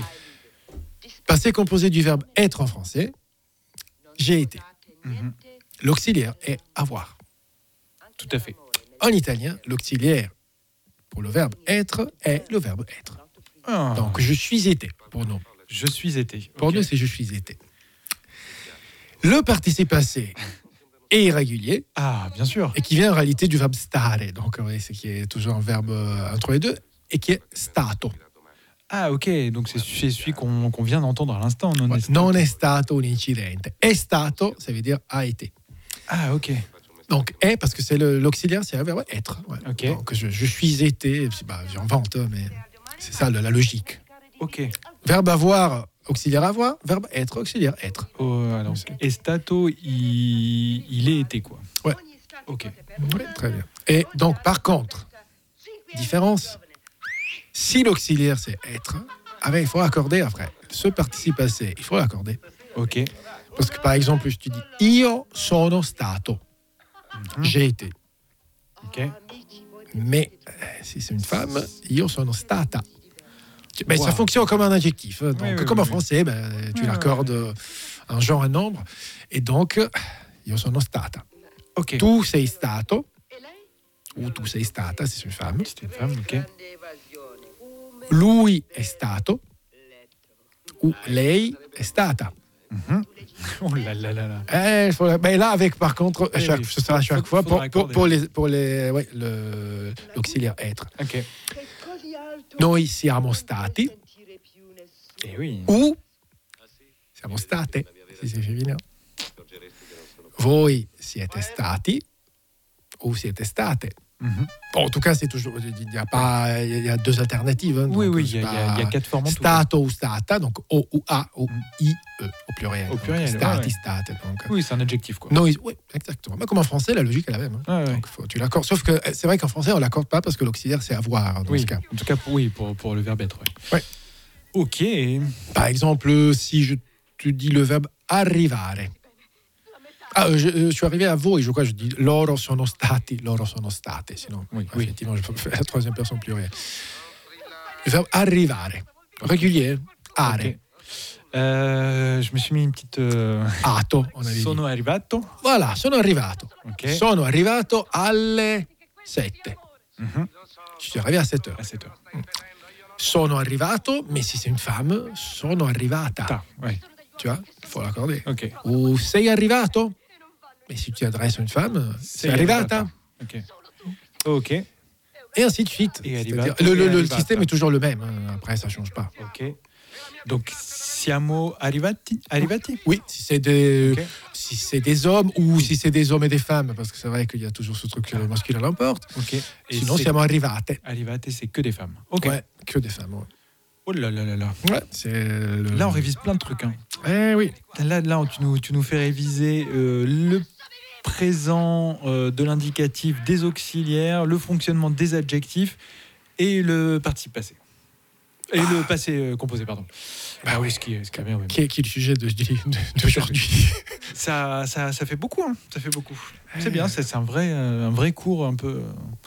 Passé composé du verbe être en français, j'ai été. Mhm. L'auxiliaire est avoir. Tout à fait. En italien, l'auxiliaire pour le verbe être est le verbe être. Ah, Donc, je suis été pour nous. je suis été. Pour Ok. nous, c'est je suis été. Le participe passé est irrégulier Ah, bien sûr. et qui vient en réalité du verbe stare. Donc, oui, c'est qui est toujours un verbe euh, entre les deux et qui est stato. Ah, ok. Donc c'est c'est celui qu'on qu'on vient d'entendre à l'instant. Non, Ouais. est- Non è stato un incidente. È stato, ça veut dire a été. Ah, ok. Donc, est, parce que c'est le- l'auxiliaire, c'est un verbe être. Ouais. Ok. Donc, je, je suis été, bah, j'invente, hein, mais c'est ça la, la logique. Ok. Verbe avoir, auxiliaire avoir, verbe être, auxiliaire être. Oh, alors, Estato, il, il est été, quoi. Ouais. Ok. Oui, très bien. Et donc, par contre, différence, si l'auxiliaire c'est être, ah ben, il faut accorder après. Ce participe passé, il faut l'accorder. Ok. Parce que par exemple, je te dis io sono stato. Mhm. J'ai été. Ok. Mais euh, si c'est une femme, io sono stata. Mais Wow. ça fonctionne comme un adjectif. Donc, Oui, oui, comme oui, en oui. français, ben, tu Ouais, l'accordes euh, un genre, un nombre. Et donc, io sono stata. Ok. Tu sei stato. Ou tu sei stata, si c'est une femme. C'est une femme, ok. Lui è stato. Ou lei è stata. Mhm. Oh là là là là. Eh, il faut la- mais là, avec par contre, à Oui, chaque, oui, ce sera à chaque faut- fois pour, faudra pour, accorder. pour les, pour les, ouais, le, l'auxiliaire être. Ok. Noi siamo stati Eh oui. ou siamo state, si c'est féminin. Voi siete stati ou siete state. Mhm. Bon, en tout cas, c'est toujours, il y a pas, il y a deux alternatives. hein, Oui, donc oui, il c'est y, a- il y a- il y a pas quatre formes en tout. Stato ou stata, donc O ou A ou Mm. I E au pluriel. Au donc pluriel, Stati, ouais, ouais. state. Donc, Oui, c'est un adjectif, quoi. non, ils- oui, exactement. Mais comme en français, la logique est la même. hein. Ouais, ouais. Donc, faut- tu l'accordes. Sauf que c'est vrai qu'en français, on l'accorde pas parce que l'auxiliaire, c'est avoir dans Oui, ce cas. en tout cas, pour, oui, pour, pour le verbe être. Ouais. Ouais. Ok. Par exemple, si je te dis le verbe arrivare. Ah, je, euh, je suis arrivé à voi, je crois, je dis loro sono stati, loro sono state. Sinon, Oui, ouais, oui. effectivement, je peux faire la troisième personne plurielle. Le verbe arrivare. Régulier. Are. Ok. Euh, je me suis mis une petite. Euh... Ato, on avait dit. Sono arrivato. Voilà, sono arrivato. Ok. Sono arrivato alle sette. Mhm. Je suis arrivé à sept heures. À sept heures. Sono arrivato, mais si c'est une femme, sono arrivata. Ta, ouais. Tu vois, il faut l'accorder. Ok. Ou sei arrivato, mais si tu adresses à une femme, c'est arrivata. Ok. Ok. Et ainsi de suite. Et C'est-à-dire- arrivato, le, le- et le arrivata. système est toujours le même. hein. Après, ça change pas. Ok. Donc, siamo arrivati. Arrivati. Oui, si c'est des, Ok. si c'est des hommes ou si c'est des hommes et des femmes, parce que c'est vrai qu'il y a toujours ce truc que le masculin l'emporte. Ok. Et Sinon, c'est- siamo arrivate. Arrivate, c'est que des femmes. Ok. Ouais, que des femmes. Ouais. Oh là là là là. Ouais, c'est le- Là, on révise plein de trucs. Hein. Eh oui. Là, là, tu nous, tu nous fais réviser euh, le présent euh, de l'indicatif, des auxiliaires, le fonctionnement des adjectifs et le participe passé. Et le passé euh, composé, pardon. Bah Ah oui. oui, ce qui est, ce qui est bien. oui. Qui est, qui est le sujet de- de- d'aujourd'hui. Ça, ça, ça fait beaucoup, hein. Ça fait beaucoup. C'est bien, c'est c'est un vrai, euh, un vrai cours un peu,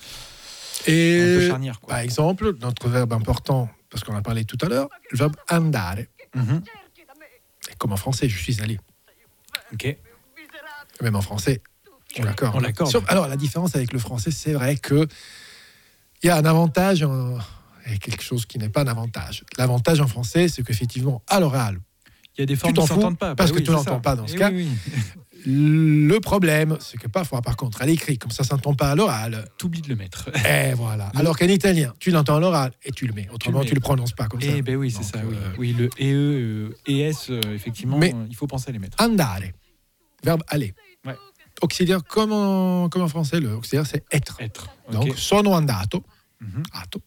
un peu Et charnière, quoi. par exemple, notre verbe important, parce qu'on en a parlé tout à l'heure, le verbe andare. Mhm. Et comme en français, je suis allé. Ok. Même en français, on l'accorde. On l'accorde. Sauf- Alors, la différence avec le français, c'est vrai que il y a un avantage en- et quelque chose qui n'est pas un avantage. L'avantage en français, c'est qu'effectivement, à l'oral, Il y a des formes t'en qui fous, s'entendent pas. parce Bah que oui, tu c'est l'entends ça. pas dans ce Eh cas. oui, oui. le problème, c'est que parfois, par contre, à l'écrit, comme ça, ça ne s'entend pas à l'oral, T'oublies de le mettre. et voilà. Alors qu'en italien, tu l'entends à l'oral et tu le mets. Autrement, mets. tu le prononces pas comme ça. Eh ben oui, c'est Donc, ça. Oui. euh, oui, le E, euh, E S, euh, effectivement, Mais- euh, il faut penser à les mettre. Andare, verbe aller. Ouais. Auxiliaire, comme en, comme en français, le auxiliaire, c'est être. Être. Donc, Ok. sono andato, Mhm. atto.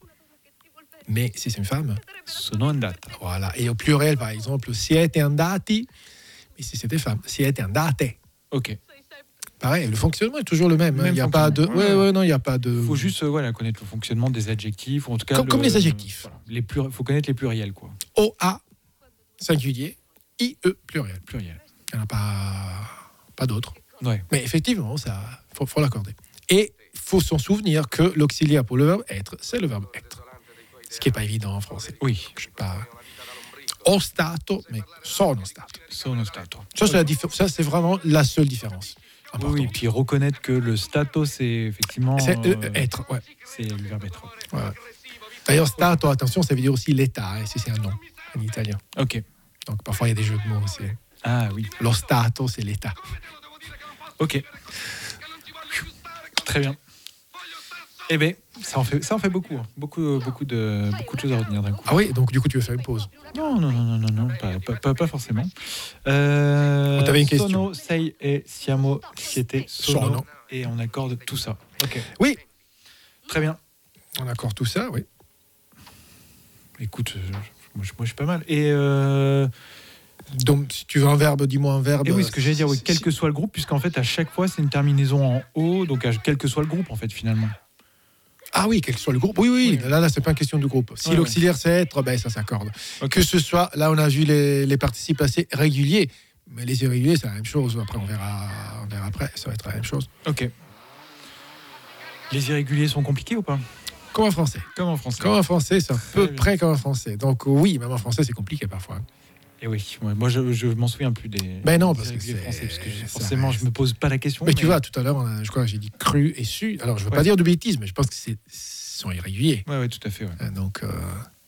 Mais si c'est une femme, Sono andata. voilà. Et au pluriel, par exemple, siete andati. Mais si c'est des femmes, siete andate. Ok. Pareil, le fonctionnement est toujours le même. hein. Même Il n'y a pas de. fonctionnement. Ouais, Ouais. ouais, non, il n'y a pas de. Il faut juste euh, voilà, connaître le fonctionnement des adjectifs, ou en tout cas. Comme- le- comme les adjectifs. voilà, les pluri- faut connaître les pluriels, quoi. O A, singulier, I E, pluriel. Pluriel. Il n'y en a pas, pas d'autres. Ouais. Mais effectivement, ça faut, faut l'accorder. Et il faut s'en souvenir que l'auxiliaire pour le verbe être, c'est le verbe être. Ce qui n'est pas évident en français. Oui. Je sais pas. Ho stato, mais sono stato. Sono stato. Ça, c'est, la diffé- ça, c'est vraiment la seule différence. Oui, importante. oui, puis reconnaître que le stato, c'est effectivement. C'est euh, euh, être, ouais. C'est le verbe être. Ouais, ouais. D'ailleurs, stato, attention, ça veut dire aussi l'état, hein, si c'est un nom en italien. Ok. Donc parfois, il y a des jeux de mots aussi. Ah oui. Lo stato, c'est l'état. Ok. Très bien. Eh bien, ça en fait, ça en fait beaucoup. hein. Beaucoup, beaucoup, de, beaucoup de choses à retenir d'un coup. Ah oui, donc du coup, tu veux faire une pause. Non, non, non, non, non, non, pas, pas, pas, pas forcément. Euh, On t'avait une question. Sono, sei e siamo, siete, sono. Sono. Et on accorde tout ça. Ok. Oui, Très bien. on accorde tout ça, oui. Écoute, euh, moi, je, moi, je suis pas mal. Et, euh, Donc, si tu veux un verbe, dis-moi un verbe. et oui, ce que j'allais dire, oui, Si- quel que soit le groupe, puisqu'en fait, à chaque fois, c'est une terminaison en O, donc à, quel que soit le groupe, en fait, finalement. Ah oui, quel que soit le groupe. Oui, oui, Oui. là, là, c'est pas une question de groupe. Si Ouais, l'auxiliaire c'est être, ben, ça s'accorde. Ok. Que ce soit, là, on a vu les, les participes passés réguliers, Mais les irréguliers, c'est la même chose. Après, on verra, on verra après. Ça va être la même chose. Ok. Les irréguliers sont compliqués ou pas? Comme en français. Comme en français. Comme en français, c'est à Très peu bien. près comme en français. Donc oui, même en français, c'est compliqué parfois. Et oui, ouais, moi je, je m'en souviens plus des. Ben non, des parce que irréguliers c'est- français, parce que je- ça forcément, reste- je me pose pas la question. Mais tu vois, tout à l'heure, on a- je crois que j'ai dit cru et su. Alors, je ne veux Ouais. pas dire de bêtises, mais je pense que c'est ce sont irréguliers. Ouais, ouais, tout à fait. Ouais. Euh, Donc, euh...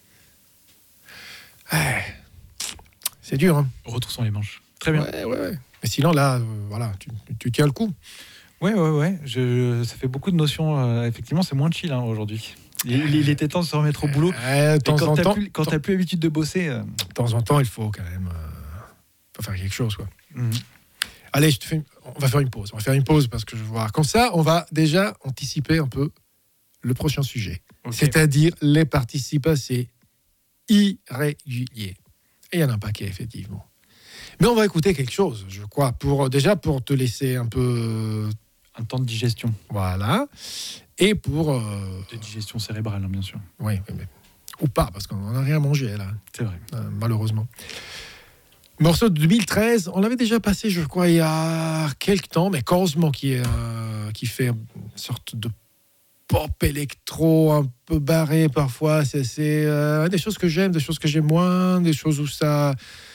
ouais. C'est dur, hein. Retroussons les manches. Très bien. Ouais, ouais, ouais. Mais sinon, là, euh, voilà, tu, tu tiens le coup. Ouais, ouais, ouais. Je, ça fait beaucoup de notions. euh, effectivement, c'est moins chill hein, aujourd'hui. Il, il était temps de se remettre au boulot. Euh, de Et temps quand en t'as temps, plus, quand t'as plus l'habitude de bosser. euh, de temps en temps, il faut quand même euh, faut faire quelque chose, quoi. mhm. Allez, je te fais une- on va faire une pause. On va faire une pause parce que je vois. Comme ça, on va déjà anticiper un peu le prochain sujet. Ok. C'est-à-dire les participes passés irréguliers. Et il y en a un paquet, effectivement. Mais on va écouter quelque chose, je crois, pour, déjà pour te laisser un peu... Un temps de digestion. Voilà. Et pour... euh, De digestion cérébrale, hein, bien sûr. oui, oui, mais- ou pas, parce qu'on n'a rien mangé, là, C'est vrai. euh, malheureusement. Morceau de deux mille treize, on l'avait déjà passé, je crois, il y a quelques temps, mais Cosmo qui, est, euh, qui fait une sorte de pop électro un peu barré parfois. C'est, c'est euh, des choses que j'aime, des choses que j'aime moins, des choses où ça...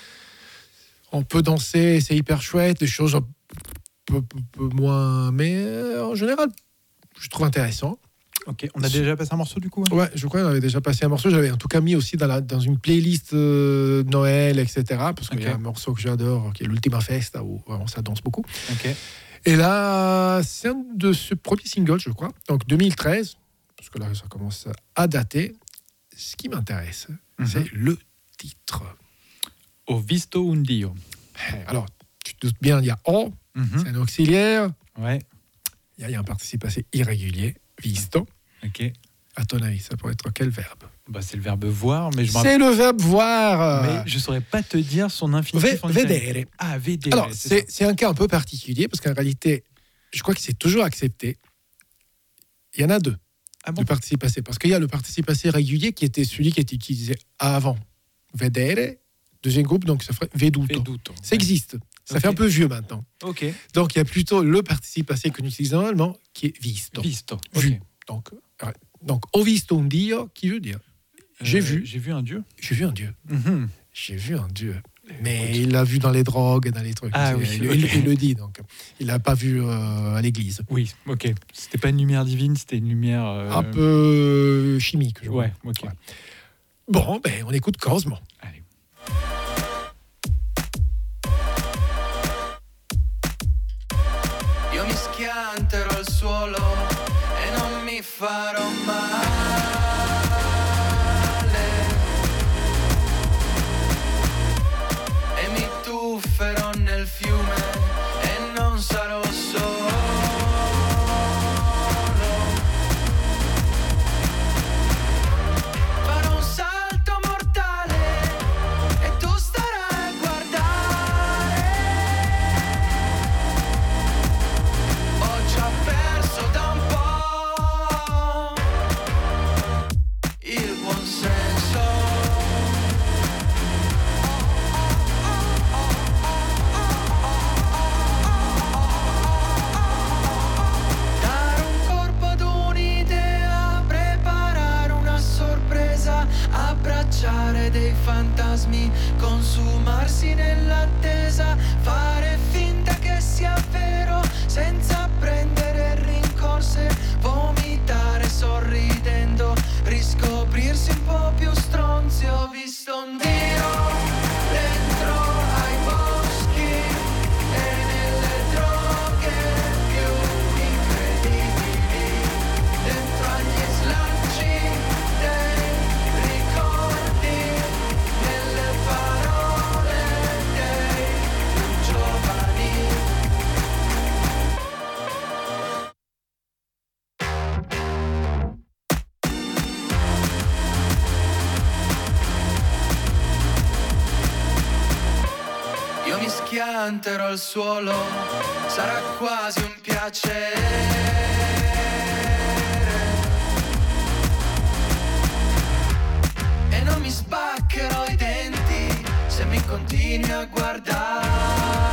On peut danser, c'est hyper chouette, des choses un peu, peu- peu moins... Mais euh, en général, je trouve intéressant. Ok. On a déjà passé un morceau du coup. hein Ouais, je crois qu'on avait déjà passé un morceau. J'avais en tout cas mis aussi dans, la, dans une playlist euh, Noël, et cetera. Parce qu'il y a Ok. un morceau que j'adore, qui est l'Ultima Festa, où vraiment, ça danse beaucoup. Ok. Et là, c'est un de ce premier single, je crois. Donc deux mille treize, parce que là, ça commence à dater. Ce qui m'intéresse, Mhm. c'est le titre. Ho visto un dio. Alors, tu te doutes bien, il y a O, Mhm. c'est un auxiliaire. Ouais. Il y a, il y a un participe passé irrégulier, visto. Ok. À ton avis, ça pourrait être quel verbe? Bah, c'est le verbe voir, mais je me rappelle- C'est le verbe voir. Mais je saurais pas te dire son infinitif Ve- en italien. vedere. Ah, vedere. Alors, c'est c'est ça. c'est un cas un peu particulier parce qu'en réalité, je crois que c'est toujours accepté. Il y en a deux, Ah bon le participe passé. Parce qu'il y a le participe passé régulier qui était celui qui était utilisé avant. Vedere, deuxième groupe, donc ça ferait veduto. Veduto. Ça existe. Ça Ok. fait un peu vieux maintenant. Ok. Donc, il y a plutôt le participe passé que nous utilisons en allemand qui est visto. Visto. Vu. Ok. Donc, ouais. donc, ho visto un dio, qui veut dire j'ai Euh, vu, J'ai vu un dieu. j'ai vu un dieu. Mhm. J'ai vu un dieu. Mais il l'a vu dans les drogues et dans les trucs. Ah C'est- oui, il, ok. il- il le dit, donc. Il l'a pas vu euh, à l'église. Oui, ok. C'était pas une lumière divine, c'était une lumière. euh, Un peu chimique, je Ouais, vois. ok. Ouais. Bon, ben, on écoute Cosmo. Allez. Io mi schianterò al suolo e non mi farò male. E mi tufferò nel fiume e non sarò solo. Farò un salto mortale e tu starai a guardare. Ho già perso da un po' il buon senso. Dare un corpo ad un'idea, preparare una sorpresa, abbracciare dei fantasmi, consumarsi nell'attesa, fare finta che sia vero, senza prendere rincorse, vomitare sorridendo, riscoprirsi un po' più stronzi. Ho visto un dio dentro ai boschi e nelle droghe più incredibili, dentro agli slacci dei ricordi, nelle parole dei più giovani. Io mi schianterò al suolo, sarà quasi un piacere. E non mi spaccherò i denti se mi continui a guardare.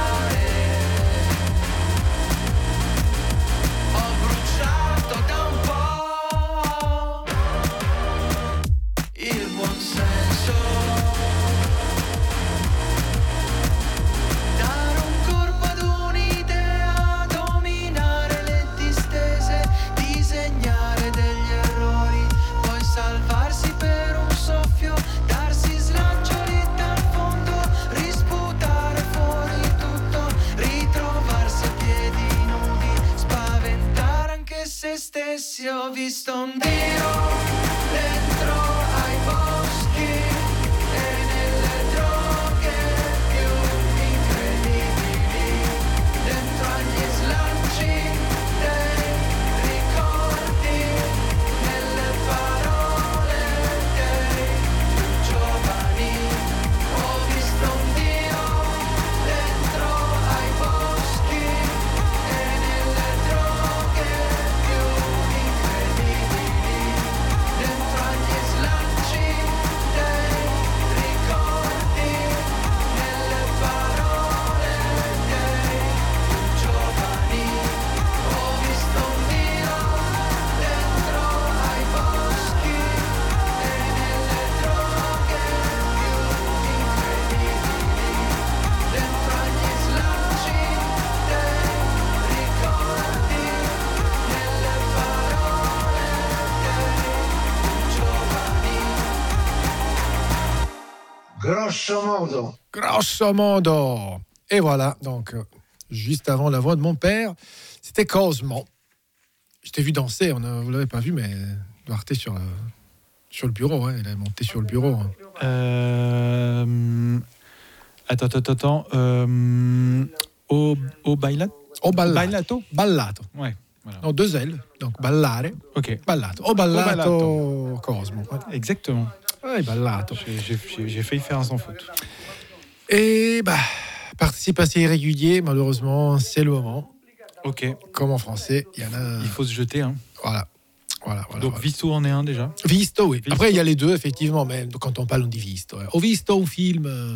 forse ho visto un Dio dentro ai boschi e nelle droghe più incredibili, dentro agli slanci dei ricordi, nelle parole dei più giovani. Ho visto un Dio dentro ai boschi e nelle droghe più incredibili, dentro agli slanci dei ricordi, nelle parole dei più giovani. Ho visto un Dio dentro ai boschi e nelle droghe più incredibili, dentro agli slanci dei ricordi, nelle parole dei più giovani. Grosso modo. Grosso modo. Et voilà, donc, euh, juste avant la voix de mon père, c'était Cosmo. Je t'ai vu danser, on a, vous l'avez pas vu, mais Duarte sur le, sur le bureau, hein, il est monté sur le bureau. hein. Euh, Attends, attends, attends. Euh, Au, au bailato. Au ballato. Bailato. Ballato. Ouais. Voilà. Non, deux L, donc ballare, Ok. ballato. Au ballato, ballato. Cosmo. Ouais, Exactement. Ouais, ballato. J'ai- J'ai j'ai- j'ai failli faire un sans faute. Et bah, participation irrégulier, malheureusement, c'est le moment. Ok. Comme en français, il y en a. Il faut se jeter. Hein. Voilà. Voilà, voilà. Donc voilà. Visto en est un déjà. Visto, oui. Visto. Après, il y a les deux, effectivement, mais quand on parle, on dit visto. ouais. Ho visto un film. euh,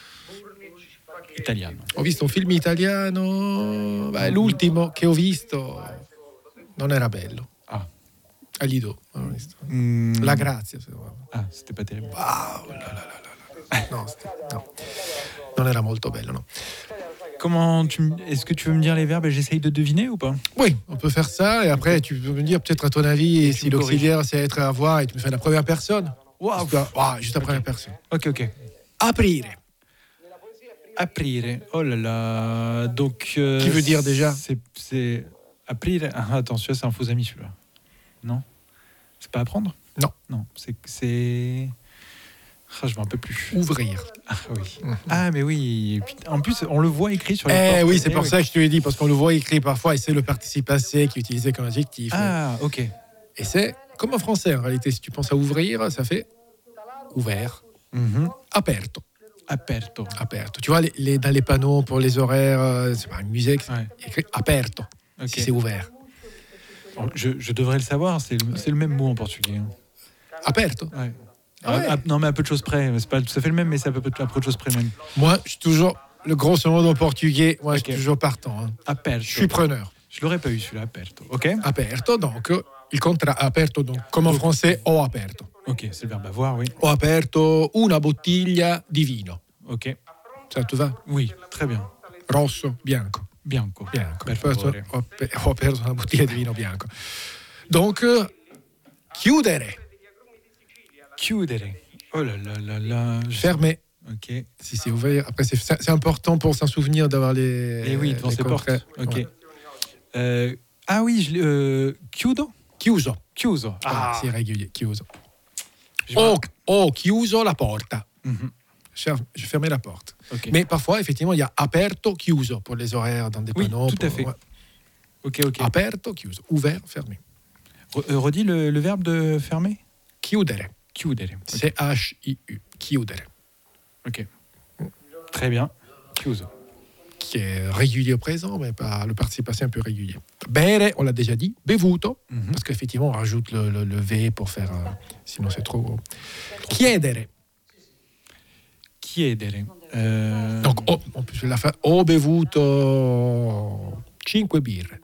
Italiano. Ho visto un film italiano. Beh, l'ultimo che ho visto non era bello. Ah. A Lido. ho visto. Hmm. La Grazia. se vuoi. Ah, c'était pas terrible. Ah, oh là là là là là. No, c'était- no. Non era molto bello, no. Comment tu m- Est-ce que tu veux me dire les verbes et j'essaye de deviner ou pas? Oui, on peut faire ça. Et après, tu peux me dire peut-être à ton avis si me l'auxiliaire c'est être à voir et tu me fais la première personne. Waouh. Juste la- ah, juste la première personne. Ok, ok. Aprire. Aprire. Oh là là. Donc. euh, Qui veut dire déjà C'est. c'est- Aprire. Ah, attends, celui-là, c'est un faux ami, celui-là. Non? C'est pas apprendre? Non. Non, c'est. c'est... Ah, je me rappelle plus. Ouvrir. Ah oui. Ah, mais oui. Putain, en plus, on le voit écrit sur les Eh portes. oui, c'est pour oui. ça que je te l'ai dit, parce qu'on le voit écrit parfois et c'est le participe passé qui est utilisé comme adjectif. Ah, ok. Et c'est comme en français en réalité. Si tu penses à ouvrir, ça fait ouvert. Mhm. Aperto. Aperto. Aperto. Tu vois, les, les- dans les panneaux pour les horaires, euh, c'est pas une musique, c'est Ouais. écrit aperto. Ok. Si c'est ouvert. Bon, Je, je devrais le savoir, c'est le, c'est le même mot en portugais. hein. Aperto. Ouais. Ah ouais. À- à- non, mais à peu de choses près. C'est pas, ça fait le même, mais c'est à peu, à peu de choses près le même. Moi, je suis toujours le grosso modo en portugais. Moi, je Ok. suis toujours partant. hein. Aperto. Je suis preneur. Je l'aurais pas eu celui-là, aperto. Ok. Aperto, donc il contrat aperto, donc comme en français, ho aperto. Ok, c'est le verbe avoir, oui. Ho aperto una bottiglia di vino. Ok. Ça te va? Oui, très bien. Rosso, bianco. Bianco. Bianco. Per Ho aperto, favore. ho ape- ho aperto una bottiglia di vino bianco. Donc, euh, chiudere, Chiudere. Oh là là là là. Je- fermer. Ok. Si c'est ouvert, après c'est c'est important pour s'en souvenir d'avoir les. Et oui, devant les ses portes. contrats. Ok. Ouais. Euh, ah oui, je l'ai. Euh, chiudo. Chiuso. Chiuso. Ah, Ah. c'est régulier. Chiuso. Je vois. Ho, ho chiuso la porta. Mhm. J'ai j'ai fermé la porte. Ok. Mais parfois, effectivement, il y a aperto, chiuso pour les horaires dans des Oui, panneaux. tout à pour- fait. ouais. Ok, ok. Aperto, chiuso. Ouvert, fermé. Re- euh, redis le, le verbe de fermer. Chiudere. Chiudere. Ok. C H I U. Chiudere. Ok. Très bien. Chiuso. Qui est régulier au présent, mais pas le participe passé un peu régulier. Bere, on l'a déjà dit. Bevuto, Mhm. parce qu'effectivement, on rajoute le, le, le V pour faire. euh, sinon, c'est trop. Chiedere. Chiedere. Euh, Donc, oh, on peut la faire. Ho bevuto cinque birre.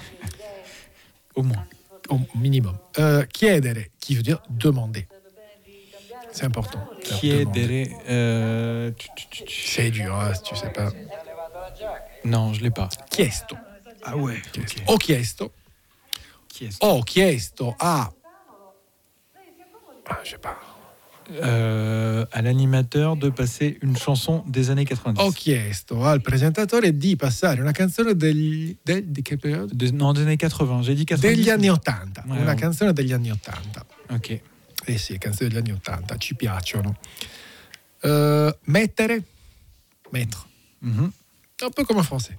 au moins. Au minimum. Euh, chiedere, qui veut dire demander. C'est important. Demander. Chiedere. euh, tu- tu- tu- tu- C'est dur, hein, si tu sais pas. Non, je l'ai pas. Chiesto. Ah ouais. Chiesto. Ho chiesto. Chiesto. Ho chiesto a. Ah, je sais pas. Euh, à l'animateur de passer une chanson des années quatre-vingt-dix. Ho chiesto al presentatore di passare una canzone degli, del- di che periodo? De- non, des années quatre-vingts. J'ai dit quatre-vingt-dix. Degli anni Ottanta. Ouais, Una ouais. canzone degli anni Ottanta. Ok. Eh sì, canzoni degli anni Ottanta, ci piacciono. Euh, mettere, mettre. Mhm. Un peu comme en français.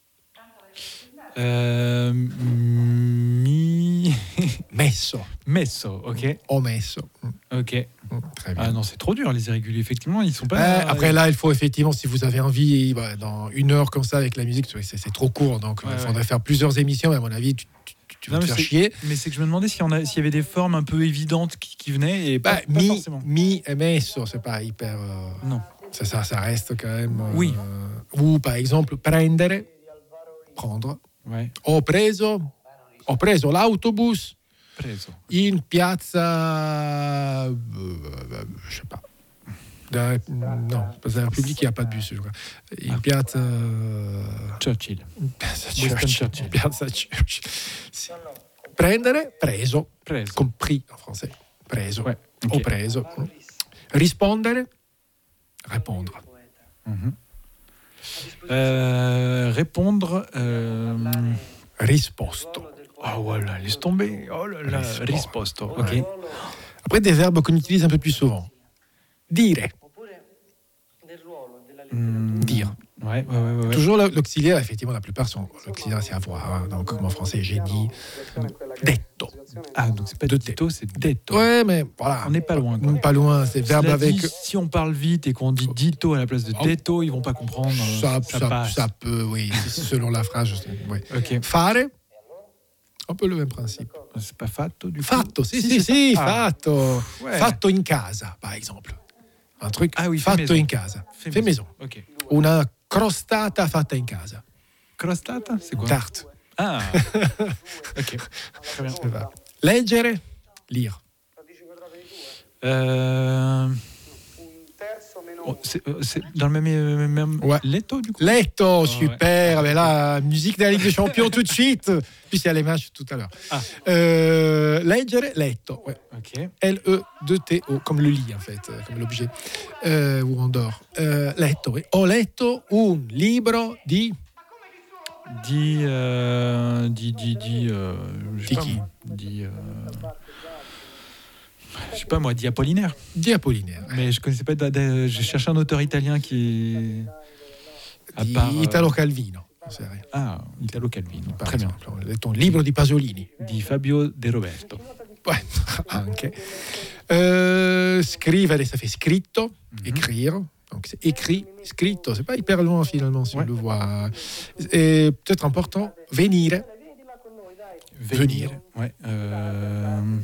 Euh, mi... Messo. Messo, ok. Ho messo. Mm, Ok. mm, très bien. Ah non, c'est trop dur, les irréguliers. Effectivement, ils sont Ouais, pas... après là, il faut effectivement, si vous avez envie, bah, dans une heure comme ça avec la musique, c'est, c'est trop court, donc il Ouais, faudrait ouais. faire plusieurs émissions. Et à mon avis, tu, tu, tu vas Non, te mais faire c'est- chier. Mais c'est que je me demandais s'il y, en a- s'il y avait des formes un peu évidentes qui, qui venaient et pas, Bah, pas mi, forcément. mi et messo, c'est pas hyper. euh, Non. Ça, ça, ça reste quand même. euh, Oui. Ou par exemple, prendere, prendre. Ouais. Ho preso, ho preso l'autobus Preso. in piazza. euh, je sais pas. Da- non, parce que la République, il n'y a pas de bus, je crois. In Ah. piazza. euh, Churchill. Piazza Winston Churchill. Churchill. Piazza Churchill. Sì. Prendere, preso, Preso. compris en français. Preso. Ouais. ok. Ho preso. Rispondere, répondre. Mhm. Euh, répondre. Euh... Risposto. Ah voilà, laisse tomber. Oh là là, Risposto. risposto. Ok. Ouais. Après, des verbes qu'on utilise un peu plus souvent. Dire. Hmm, Dire. Ouais, ouais, ouais, ouais. Toujours le- l'auxiliaire, effectivement, la plupart sont l'auxiliaire, c'est avoir. Hein. Donc, comme en français, j'ai dit detto. Ah, donc c'est pas De detto, c'est detto. Ouais, mais voilà. On n'est pas loin, quoi. Pas loin, c'est verbe Cela avec. dit, si on parle vite et qu'on dit dito à la place de Oh. detto, ils vont pas comprendre. Ça, ça, ça, passe. ça peut, oui, selon la phrase. je sais, ouais. Ok. Fare, un peu le même principe. C'est pas fatto du coup. Fatto, si, si, c'est si, ça. Ah. fatto. Ouais. Fatto in casa, par exemple. Un truc, Ah oui, fait fatto maison. in casa. Fait Fait maison. Ok. Una crostata fatta in casa. Crostata, c'est quoi? Tarte. Ah. Ok. Très bien. Voilà. Leggere, lire. Euh... oh, c'est, euh, c'est dans le même, euh, même Ouais. letto du coup. Letto, ouais. super. Mais là, musique de la Ligue des Champions tout de suite. Puis il y a les matchs tout à l'heure. Ah. Euh, leggere, letto. Ouais. Ok. L E deux T O, comme le lit en fait, euh, comme l'objet euh, où on dort. Euh, letto, oui. Ho letto un libro di. Dit, euh, dit, dit, dit, euh, je sais Dit pas qui moi. Dit, euh, je sais pas moi, dit Apollinaire. Di Apollinaire. Mais je connaissais pas. d'a- d'a- J'ai cherché un auteur italien qui. À Di part, euh, Italo Calvino. Non, c'est rien. Ah, Italo Calvino. Par Très bien. exemple, ho letto un libro di Pasolini. Di Fabio De Roberto. Ouais, anche. Euh, scrivere, ça fait scritto, Mhm. écrire. Donc c'est écrit, scritto, c'est pas hyper loin finalement si Ouais. on le voit. Et peut-être important, venire. Venir. Ouais. euh,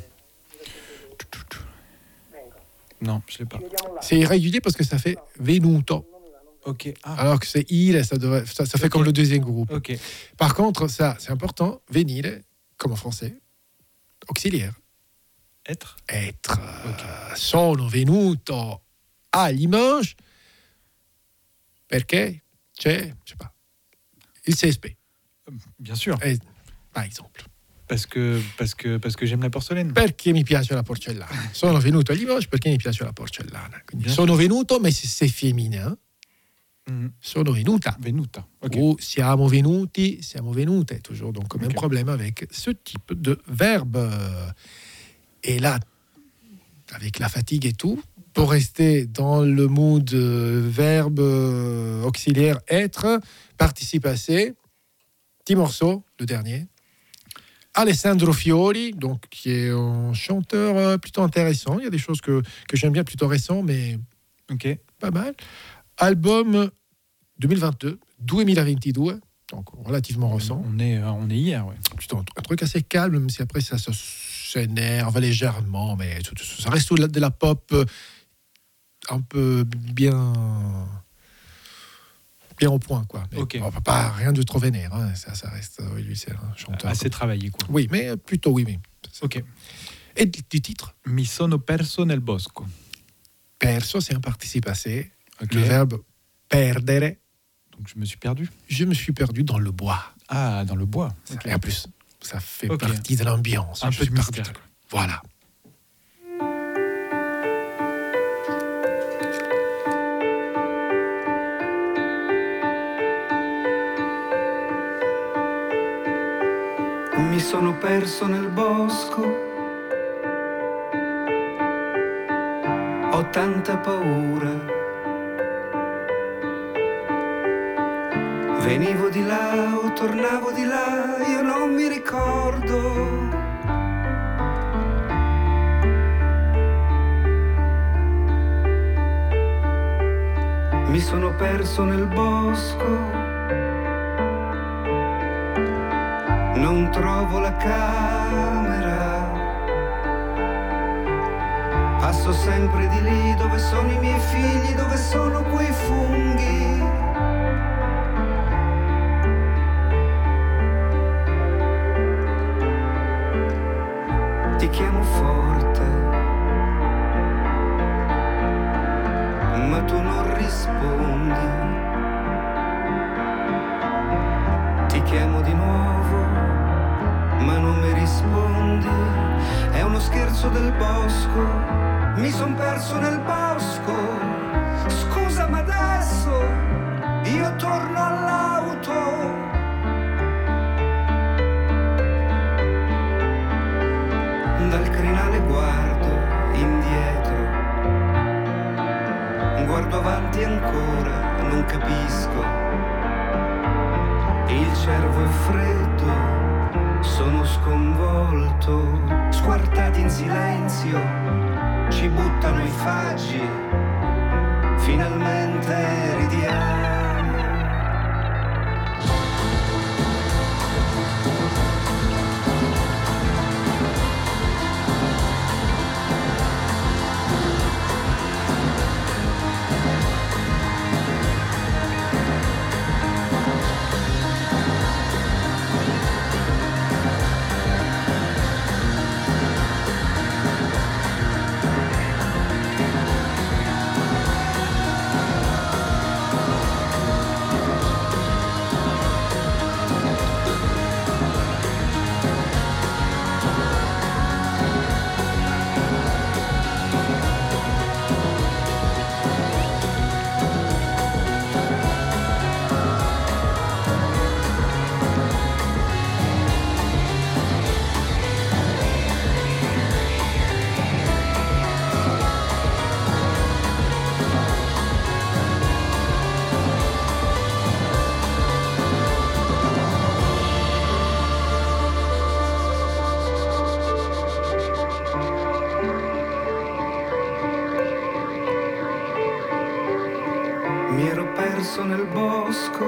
Non, je l'ai pas. C'est irrégulier parce que ça fait venuto. Ok. Ah, Alors que c'est il, ça, devrait, ça, ça fait Ok. comme le deuxième groupe. ok. Par contre, ça, c'est important, venire, comme en français, auxiliaire. Être. Être. euh, Sono venuto a Limoges perché c'è, je sais pas, il C S P, Bien sûr. eh, par exemple. Parce que, parce que, parce que j'aime la porcelaine. Perché mi piace la porcellana. Sono venuto a Limoges perché mi piace la porcellana. Quindi Bien sono venuto, mais c'est c'est féminin. Mhm. Sono venuta. Venuta. Ok. Ou siamo venuti, siamo venute. Toujours donc même Ok. problème avec ce type de verbe. Et là, avec la fatigue et tout, pour rester dans le mood euh, verbe euh, auxiliaire être, participe passé, petit morceau, le dernier. Alessandro Fiori, donc, qui est un chanteur euh, plutôt intéressant. Il y a des choses que, que j'aime bien, plutôt récents, mais Ok. pas mal. Album deux mille vingt-deux, duemilaventisdue, donc relativement récent. On est, euh, on est hier, ouais. Plutôt un, un truc assez calme, même si après ça, ça s'énerve légèrement, mais tout- tout- ça reste de la pop euh, un peu bien, bien au point, quoi. Mais Ok. bon, pas rien de trop vénère, hein. ça, ça reste. Oui, lui, c'est un chanteur. Assez travaillé, quoi. Oui, mais plutôt oui, mais. Ok. Et du du titre, Mi sono perso nel bosco. perso, c'est un participe passé. Ok. Le verbe perdere, Donc je me suis perdu. je me suis perdu dans le bois. Ah, dans le bois. Ok. Et en plus, ça fait Ok. partie de l'ambiance. Un Je peu suis de perdu. mystère. Voilà. sono perso nel bosco, ho tanta paura. Venivo di là o tornavo di là, io non mi ricordo. Mi sono perso nel bosco, non trovo la camera. Passo sempre di lì, dove sono i miei figli, dove sono quei funghi. Ti chiamo forte, ma tu non rispondi. Ti chiamo di nuovo, ma non mi rispondi. È uno scherzo del bosco, mi son perso nel bosco. Scusa, ma adesso io torno all'auto. Dal crinale guardo indietro, guardo avanti ancora, non capisco. Il cervo è freddo, sono sconvolto. Squartati in silenzio, ci buttano i faggi, finalmente ridiamo. Mi ero perso nel bosco,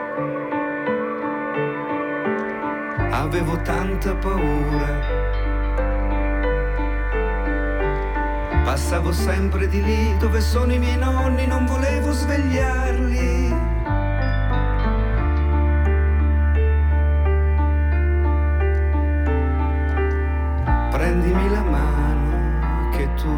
avevo tanta paura. Passavo sempre di lì, dove sono i miei nonni, non volevo svegliarli. Prendimi la mano che tu.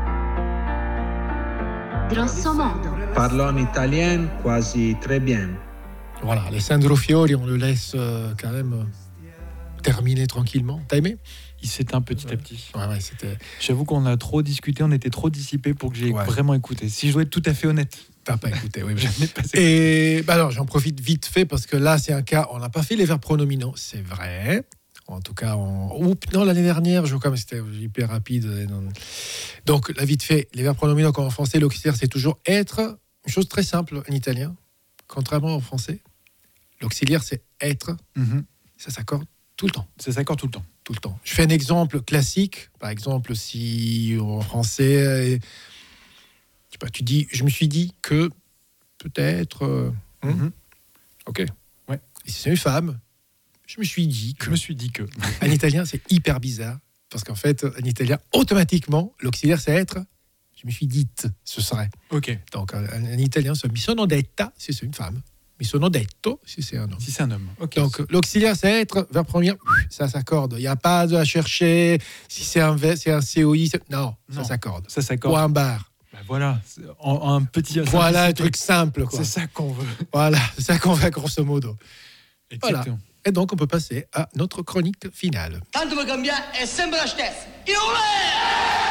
Grosso modo. Parlo en italien quasi très bien. Voilà, Alessandro Fiori, on le laisse euh, quand même euh, terminer tranquillement. T'as aimé? Il s'éteint petit à petit. Ouais, ouais, c'était. J'avoue qu'on a trop discuté, on était trop dissipés pour que j'ai Ouais. vraiment écouté. Si je dois être tout à fait honnête, T'as pas écouté, oui. je n'ai pas écouté. Et bah alors, j'en profite vite fait parce que là, c'est un cas, on n'a pas fait les verbes pronominaux, c'est vrai. En tout cas, on... Oups, non, l'année dernière, je comme c'était hyper rapide. Non. Donc, là, vite fait, les verbes pronominaux, comme en français, l'auxiliaire, c'est toujours être. Une chose très simple en italien, contrairement en français. L'auxiliaire, c'est être. Mhm. Ça s'accorde tout le temps. Ça s'accorde tout le temps. Tout le temps. Je fais un exemple classique. Par exemple, si en français, euh, je sais pas, tu dis, je me suis dit que peut-être. euh, hein, Mhm. Ok. Ouais. Et si c'est une femme, je me suis dit que. Je me suis dit que. En italien, c'est hyper bizarre. Parce qu'en fait, en italien, automatiquement, l'auxiliaire, c'est être. Je me suis dite, ce serait. Ok. Donc, en, en italien, c'est mi sono detta si c'est une femme. Mi sono detto si c'est un homme. Si c'est un homme. Ok. Donc, l'auxiliaire, c'est être, verbe premier, ça s'accorde. Il n'y a pas de à chercher si c'est un, v- c'est un C O I. c'est- Non, ça Non. s'accorde. Ça s'accorde. Point barre. Bah voilà. C'est En, en un petit. Voilà un truc simple, quoi. C'est ça qu'on veut. Voilà, c'est ça qu'on fait grosso modo. Exactement. Et donc, on peut passer à notre chronique finale. Tanto per cambiare è sempre la stessa. Io volè!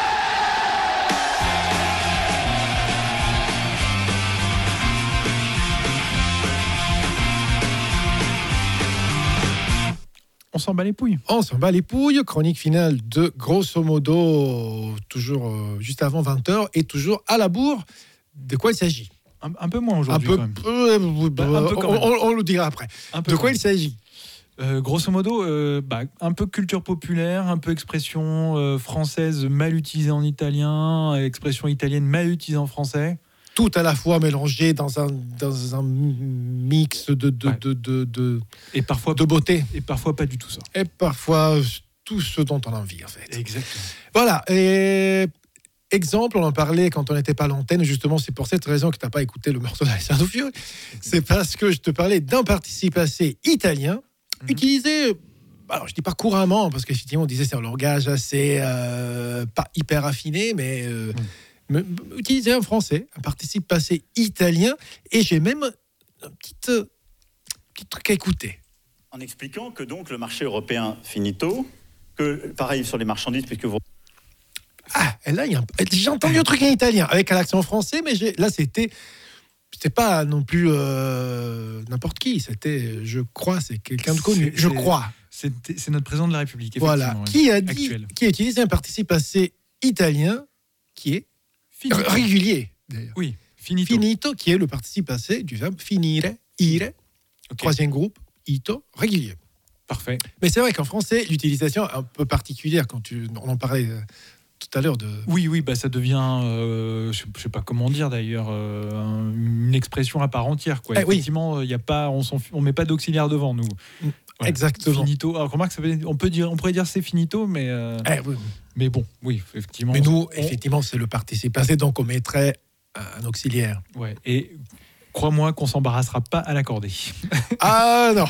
On s'en bat les pouilles. On s'en bat les pouilles. Chronique finale de grosso modo, toujours euh, juste avant vingt heures et toujours à la bourre. De quoi il s'agit? Un, un peu moins aujourd'hui. Un peu, quand même. peu, Bah, un peu quand on, même. on- on le dira après. Un peu De quand quoi même. il s'agit? Euh, grosso modo, euh, bah, un peu culture populaire, un peu expression euh, française mal utilisée en italien, expression italienne mal utilisée en français. Tout à la fois mélangé dans un, dans un mix de, de, Ouais. de, de, de, Et parfois, de beauté. et parfois pas du tout ça. Et parfois tout ce dont on a envie, en fait. Exactement. Voilà. Et exemple, on en parlait quand on n'était pas à l'antenne. Justement, c'est pour cette raison que tu n'as pas écouté le morceau d'Alessandro Fiori. C'est parce que je te parlais d'un participe passé italien Mhm. utilisé. Alors, je dis pas couramment, parce qu'effectivement, on disait c'est un langage assez euh, pas hyper affiné, mais, euh, mais utilisé en français, un participe passé italien. Et j'ai même un petit, euh, petit truc à écouter. En expliquant que donc le marché européen finito, que pareil sur les marchandises, puisque vous... Ah, et là, il y a un- j'ai entendu un truc en italien avec un accent français, mais j'ai- là, c'était. C'était pas non plus euh, n'importe qui, c'était, je crois, c'est quelqu'un de connu. C'est- Je c'est- crois. C'est, c'est notre président de la République. Voilà. effectivement, Qui a ouais. dit, Actuel. qui a utilisé un participe passé italien qui est Finito. r- régulier, d'ailleurs. Oui, finito. Finito, qui est le participe passé du verbe finire, ire, Ok, troisième groupe, ito, régulier. parfait. Mais c'est vrai qu'en français, l'utilisation est un peu particulière quand tu, on en parlait euh, tout à l'heure de. Oui, oui, bah ça devient, euh, je ne sais pas comment dire d'ailleurs, euh, un- une expression à part entière. Quoi. Eh oui. Effectivement, il y a pas, on ne on met pas d'auxiliaire devant nous. Voilà. Exactement. Finito. Alors remarque, ça veut- on peut dire, on pourrait dire c'est finito, mais euh, Eh oui. mais bon, oui, effectivement. Mais nous, on- effectivement, c'est le participe passé, donc on mettrait un auxiliaire. ouais, et crois-moi qu'on s'embarrassera pas à l'accorder. Ah non,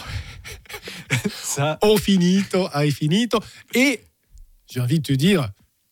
Ça, ho finito, hai finito. Et j'ai envie de te dire,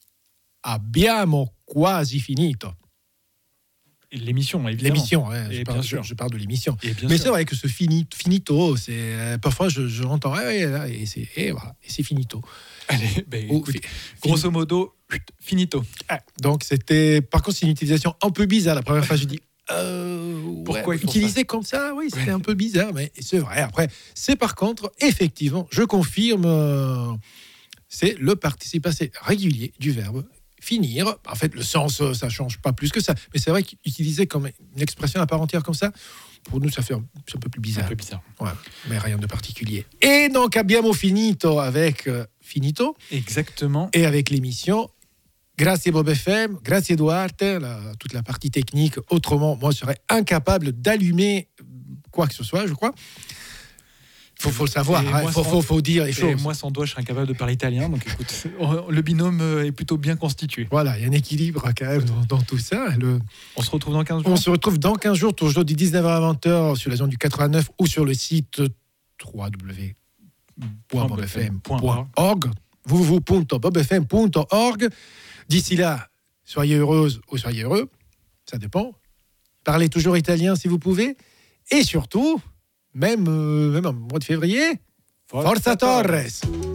abbiamo quasi finito. l'émission, évidemment. L'émission, hein, Et je, bien parle, sûr. je, je parle de l'émission. Et bien Mais sûr. c'est vrai que ce fini, finito, c'est euh, parfois je, je l'entends, ouais, ouais, et c'est et voilà, et c'est finito. Allez, ben, Ou écoute, fi- grosso modo, finito. Ah, donc c'était, par contre, c'est une utilisation un peu bizarre. La première fois, je dis, euh, Pourquoi ouais, ils font utiliser comme ça, oui, c'était Ouais. un peu bizarre, mais c'est vrai. Après, c'est par contre, effectivement, je confirme, euh, c'est le participe passé régulier du verbe finir. En fait, le sens, euh, ça change pas plus que ça. Mais c'est vrai qu'utiliser comme une expression à part entière comme ça, pour nous, ça fait un, c'est un peu plus C'est un bizarre. peu bizarre. Ouais, mais rien de particulier. Et donc, abbiamo finito avec euh, finito Exactement. et avec l'émission. Grazie Bob F M, grazie Duarte, la- toute la partie technique. Autrement, moi, je serais incapable d'allumer quoi que ce soit, je crois. Faut, faut le savoir, Et hein, moi, faut, sans- faut, faut dire les Et choses. moi, sans doigt, je serais incapable de parler italien. Donc, écoute, le binôme est plutôt bien constitué. Voilà, il y a un équilibre quand même dans, dans tout ça. Le- On se retrouve dans quinze jours. on se retrouve dans quinze jours, toujours du dix-neuf heures à vingt heures sur la zone du quatre-vingt-neuf ou sur le site w w w point bob f m point org, w w w point bob f m point org. D'ici là, soyez heureuses ou soyez heureux, ça dépend. Parlez toujours italien si vous pouvez. Et surtout, même, euh, même en mois de février, Forza Torres!